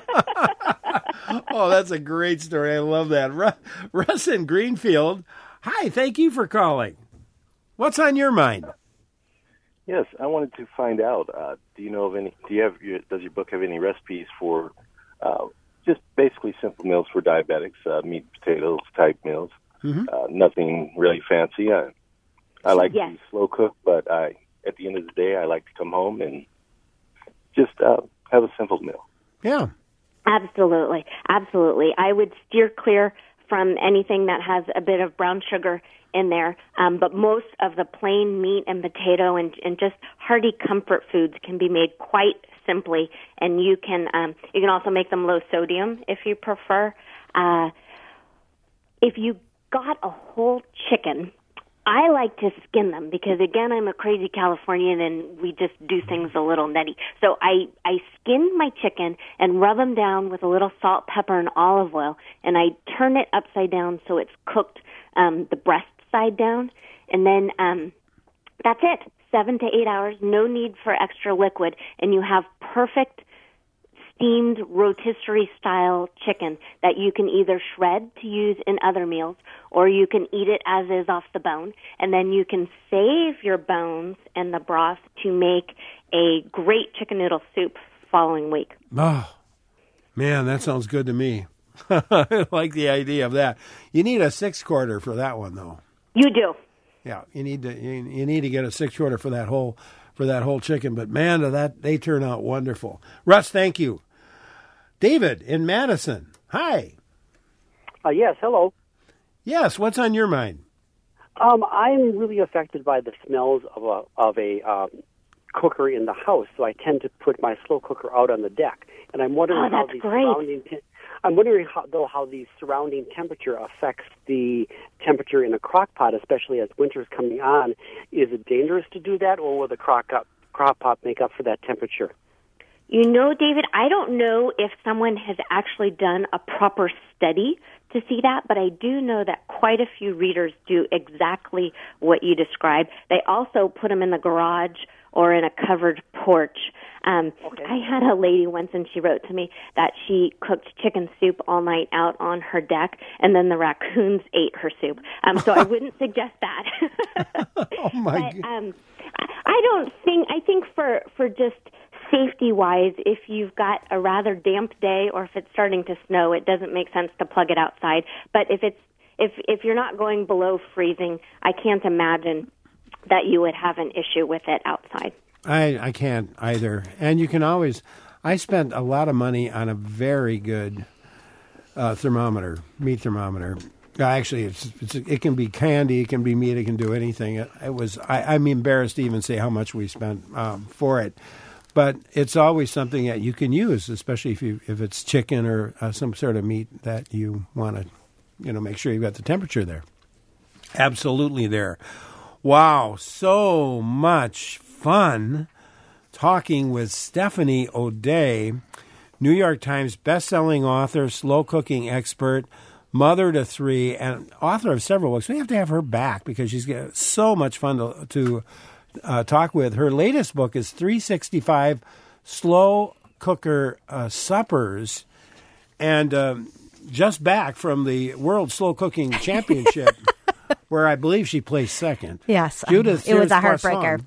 hunt. Oh, that's a great story. I love that. Russ in Greenfield, hi, thank you for calling. What's on your mind? Yes, I wanted to find out, do you know of any, does your book have any recipes for just basically simple meals for diabetics, meat, potatoes type meals? Mm-hmm. Nothing really fancy. I like to slow cook, but at the end of the day, I like to come home and just have a simple meal. Yeah. Absolutely. Absolutely. I would steer clear from anything that has a bit of brown sugar in there, but most of the plain meat and potato and just hearty comfort foods can be made quite simply, and you can also make them low sodium if you prefer. If you got a whole chicken, I like to skin them because, again, I'm a crazy Californian and we just do things a little nutty. So I skin my chicken and rub them down with a little salt, pepper, and olive oil, and I turn it upside down so it's cooked the breast side down. And then that's it, 7 to 8 hours, no need for extra liquid, and you have perfect steamed rotisserie-style chicken that you can either shred to use in other meals, or you can eat it as is off the bone, and then you can save your bones and the broth to make a great chicken noodle soup following week. Oh, man, that sounds good to me. I like the idea of that. You need a 6-quarter for that one, though. You do. Yeah, you need to get a 6-quarter for that whole chicken. But man, they turn out wonderful. Russ, thank you. David in Madison. Hi. Yes, hello. Yes, what's on your mind? I'm really affected by the smells of a cooker in the house, so I tend to put my slow cooker out on the deck. And I'm wondering how the surrounding temperature affects the temperature in a crock pot, especially as winter's coming on. Is it dangerous to do that, or will the crock pot make up for that temperature? You know, David, I don't know if someone has actually done a proper study to see that, but I do know that quite a few readers do exactly what you described. They also put them in the garage or in a covered porch. I had a lady once, and she wrote to me that she cooked chicken soup all night out on her deck, and then the raccoons ate her soup. So I wouldn't suggest that. Oh, my God. I think for just safety-wise, if you've got a rather damp day or if it's starting to snow, it doesn't make sense to plug it outside. But if you're not going below freezing, I can't imagine that you would have an issue with it outside. I can't either. And you can always... I spent a lot of money on a very good thermometer, meat thermometer. Actually, it can be candy, it can be meat, it can do anything. I'm embarrassed to even say how much we spent for it. But it's always something that you can use, especially if it's chicken or some sort of meat that you want to, make sure you've got the temperature there. Absolutely there. Wow, so much fun talking with Stephanie O'Day, New York Times bestselling author, slow cooking expert, mother to 3, and author of several books. We have to have her back because she's so much fun to talk with. Her latest book is 365 Slow Cooker Suppers, and just back from the World Slow Cooking Championship, where I believe she placed second. Yes, Judith it was a heartbreaker.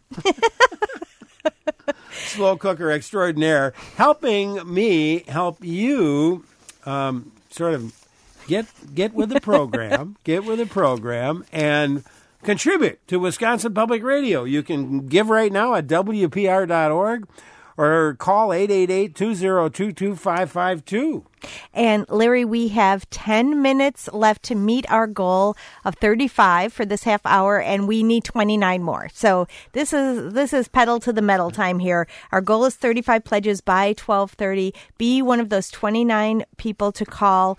Slow cooker extraordinaire, helping me help you sort of get with the program, and contribute to Wisconsin Public Radio. You can give right now at WPR.org or call 888-202-2552. And Larry, we have 10 minutes left to meet our goal of 35 for this half hour, and we need 29 more. So this is pedal to the metal time here. Our goal is 35 pledges by 12:30. Be one of those 29 people to call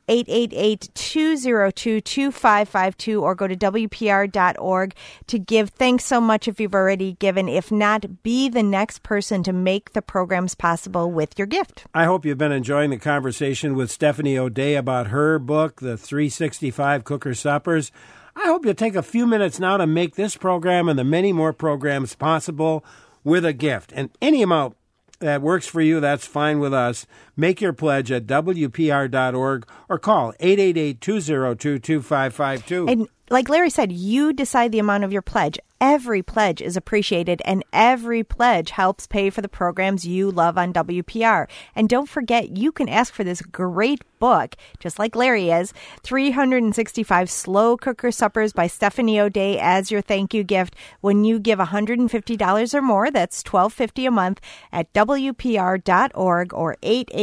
888-202-2552 or go to WPR.org to give. Thanks so much if you've already given. If not, be the next person to make the programs possible with your gift. I hope you've been enjoying the conversation with Stephanie O'Day about her book, The 365 Cooker Suppers. I hope you'll take a few minutes now to make this program and the many more programs possible with a gift. And any amount that works for you, that's fine with us. Make your pledge at WPR.org or call 888-202-2552. And like Larry said, you decide the amount of your pledge. Every pledge is appreciated, and every pledge helps pay for the programs you love on WPR. And don't forget, you can ask for this great book, just like Larry is, 365 Slow Cooker Suppers by Stephanie O'Day as your thank you gift when you give $150 or more. That's $12.50 a month at WPR.org or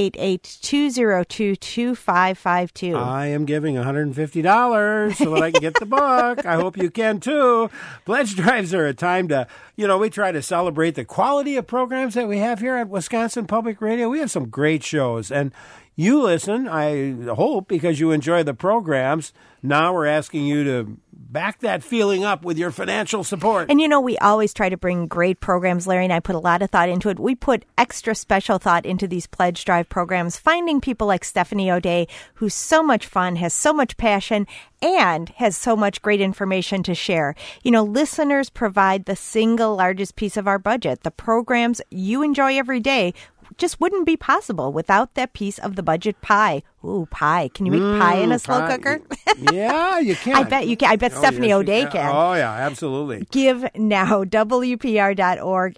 888-202-2552. I am giving $150 so that I can get the book. I hope you can too. Pledge drives are a time to, we try to celebrate the quality of programs that we have here at Wisconsin Public Radio. We have some great shows, and you listen, I hope, because you enjoy the programs. Now we're asking you to back that feeling up with your financial support. And we always try to bring great programs. Larry and I put a lot of thought into it. We put extra special thought into these pledge drive programs, finding people like Stephanie O'Day, who's so much fun, has so much passion, and has so much great information to share. Listeners provide the single largest piece of our budget. The programs you enjoy every day just wouldn't be possible without that piece of the budget pie. Ooh, pie. Can you make pie in a slow cooker? Yeah, you can. I bet you can. I bet Stephanie O'Day can. Oh, yeah, absolutely. Give now, WPR.org,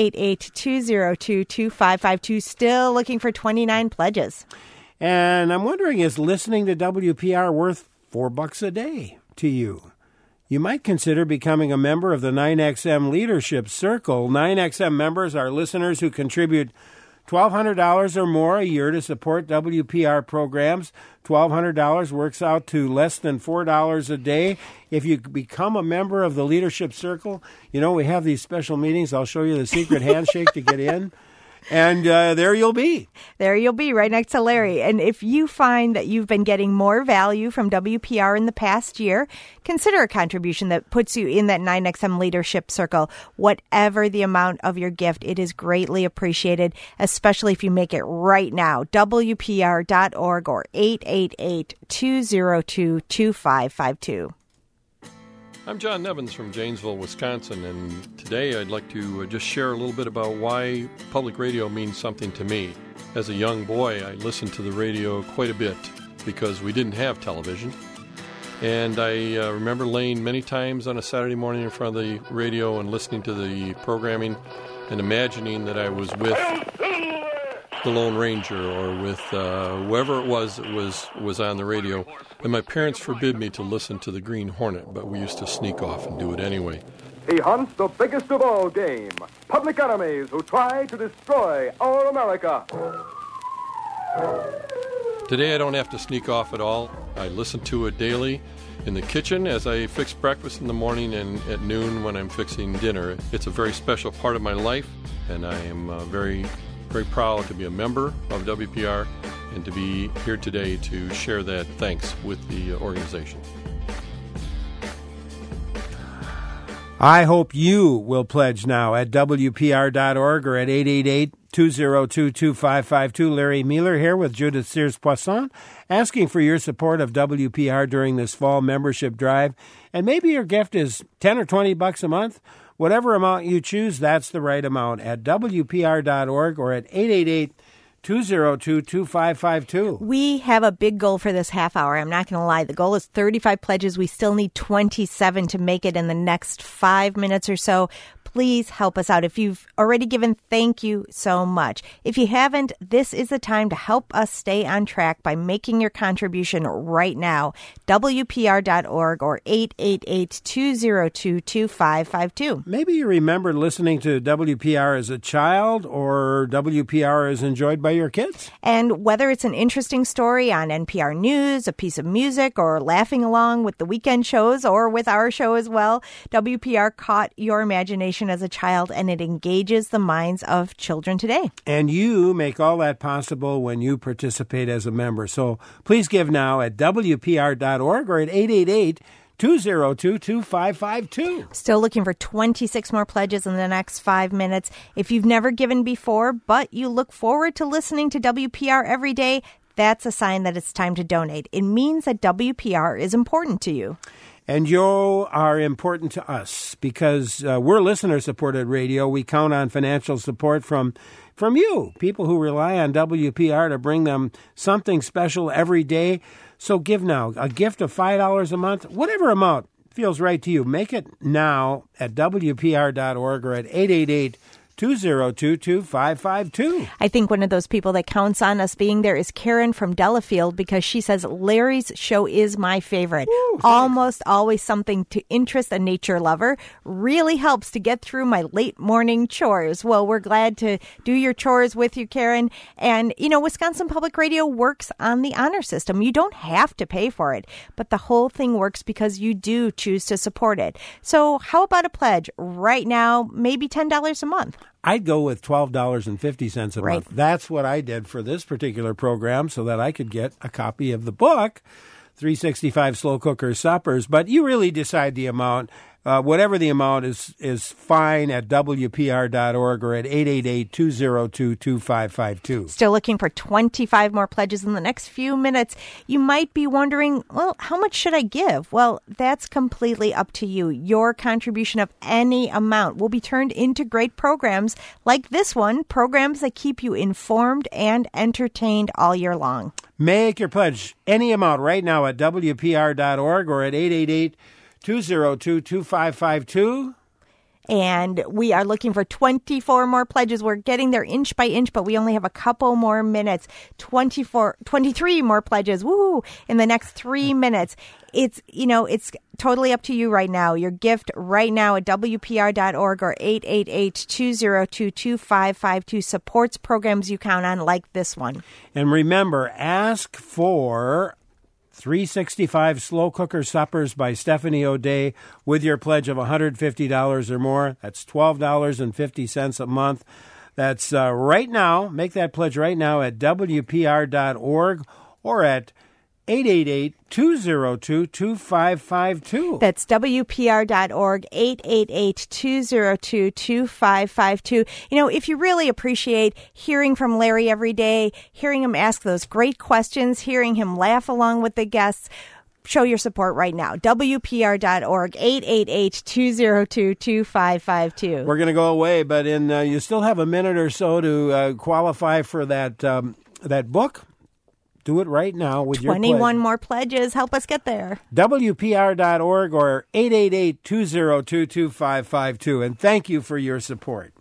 888-202-2552. Still looking for 29 pledges. And I'm wondering, is listening to WPR worth $4 a day to you? You might consider becoming a member of the 9XM Leadership Circle. 9XM members are listeners who contribute $1,200 or more a year to support WPR programs. $1,200 works out to less than $4 a day. If you become a member of the Leadership Circle, we have these special meetings. I'll show you the secret handshake to get in. And there you'll be. There you'll be, right next to Larry. And if you find that you've been getting more value from WPR in the past year, consider a contribution that puts you in that 9XM Leadership Circle. Whatever the amount of your gift, it is greatly appreciated, especially if you make it right now. WPR.org or 888-202-2552. I'm John Nevins from Janesville, Wisconsin, and today I'd like to just share a little bit about why public radio means something to me. As a young boy, I listened to the radio quite a bit because we didn't have television. And I remember laying many times on a Saturday morning in front of the radio and listening to the programming and imagining that I was with the Lone Ranger or with whoever it was on the radio. And my parents forbid me to listen to the Green Hornet, but we used to sneak off and do it anyway. He hunts the biggest of all game, public enemies who try to destroy our America. Today I don't have to sneak off at all. I listen to it daily in the kitchen as I fix breakfast in the morning and at noon when I'm fixing dinner. It's a very special part of my life, and I am very proud to be a member of WPR and to be here today to share that thanks with the organization. I hope you will pledge now at WPR.org or at 888-202-2552. Larry Mueller here with Judith Sears-Poisson, asking for your support of WPR during this fall membership drive. And maybe your gift is $10 or $20 a month. Whatever amount you choose, that's the right amount at WPR.org or at 888-202-2552. We have a big goal for this half hour. I'm not going to lie. The goal is 35 pledges. We still need 27 to make it in the next 5 minutes or so. Please help us out. If you've already given, thank you so much. If you haven't, this is the time to help us stay on track by making your contribution right now. WPR.org or 888-202-2552. Maybe you remember listening to WPR as a child, or WPR is enjoyed by your kids. And whether it's an interesting story on NPR News, a piece of music, or laughing along with the weekend shows or with our show as well, WPR caught your imagination as a child, and it engages the minds of children today. And you make all that possible when you participate as a member. So please give now at WPR.org or at 888-202-2552. Still looking for 26 more pledges in the next 5 minutes. If you've never given before, but you look forward to listening to WPR every day, that's a sign that it's time to donate. It means that WPR is important to you. And you are important to us because we're listener-supported radio. We count on financial support from you, people who rely on WPR to bring them something special every day. So give now. A gift of $5 a month, whatever amount feels right to you. Make it now at WPR.org or at 888-202-2552. I think one of those people that counts on us being there is Karen from Delafield, because she says Larry's show is my favorite. Ooh, almost always something to interest a nature lover. Really helps to get through my late morning chores. Well, we're glad to do your chores with you, Karen. And, you know, Wisconsin Public Radio works on the honor system. You don't have to pay for it, but the whole thing works because you do choose to support it. So how about a pledge right now, maybe $10 a month? I'd go with $12.50 a month. That's what I did for this particular program so that I could get a copy of the book, 365 Slow Cooker Suppers. But you really decide the amount. Whatever the amount is fine at WPR.org or at 888-202-2552. Still looking for 25 more pledges in the next few minutes. You might be wondering, well, how much should I give? Well, that's completely up to you. Your contribution of any amount will be turned into great programs like this one, programs that keep you informed and entertained all year long. Make your pledge any amount right now at WPR.org or at 888-202-2552. And we are looking for 24 more pledges. We're getting there inch by inch, but we only have a couple more minutes. 23 more pledges. Woo! In the next 3 minutes. It's totally up to you right now. Your gift right now at WPR.org or 888-202-2552 supports programs you count on like this one. And remember, ask for 365 Slow Cooker Suppers by Stephanie O'Day with your pledge of $150 or more. That's $12.50 a month. That's right now. Make that pledge right now at WPR.org or at 888-202-2552. That's WPR.org, 888-202-2552. You know, if you really appreciate hearing from Larry every day, hearing him ask those great questions, hearing him laugh along with the guests, show your support right now. WPR.org, 888-202-2552. We're going to go away, but you still have a minute or so to qualify for that book. Do it right now with your 21 more pledges. Help us get there. WPR.org or 888-202-2552. And thank you for your support.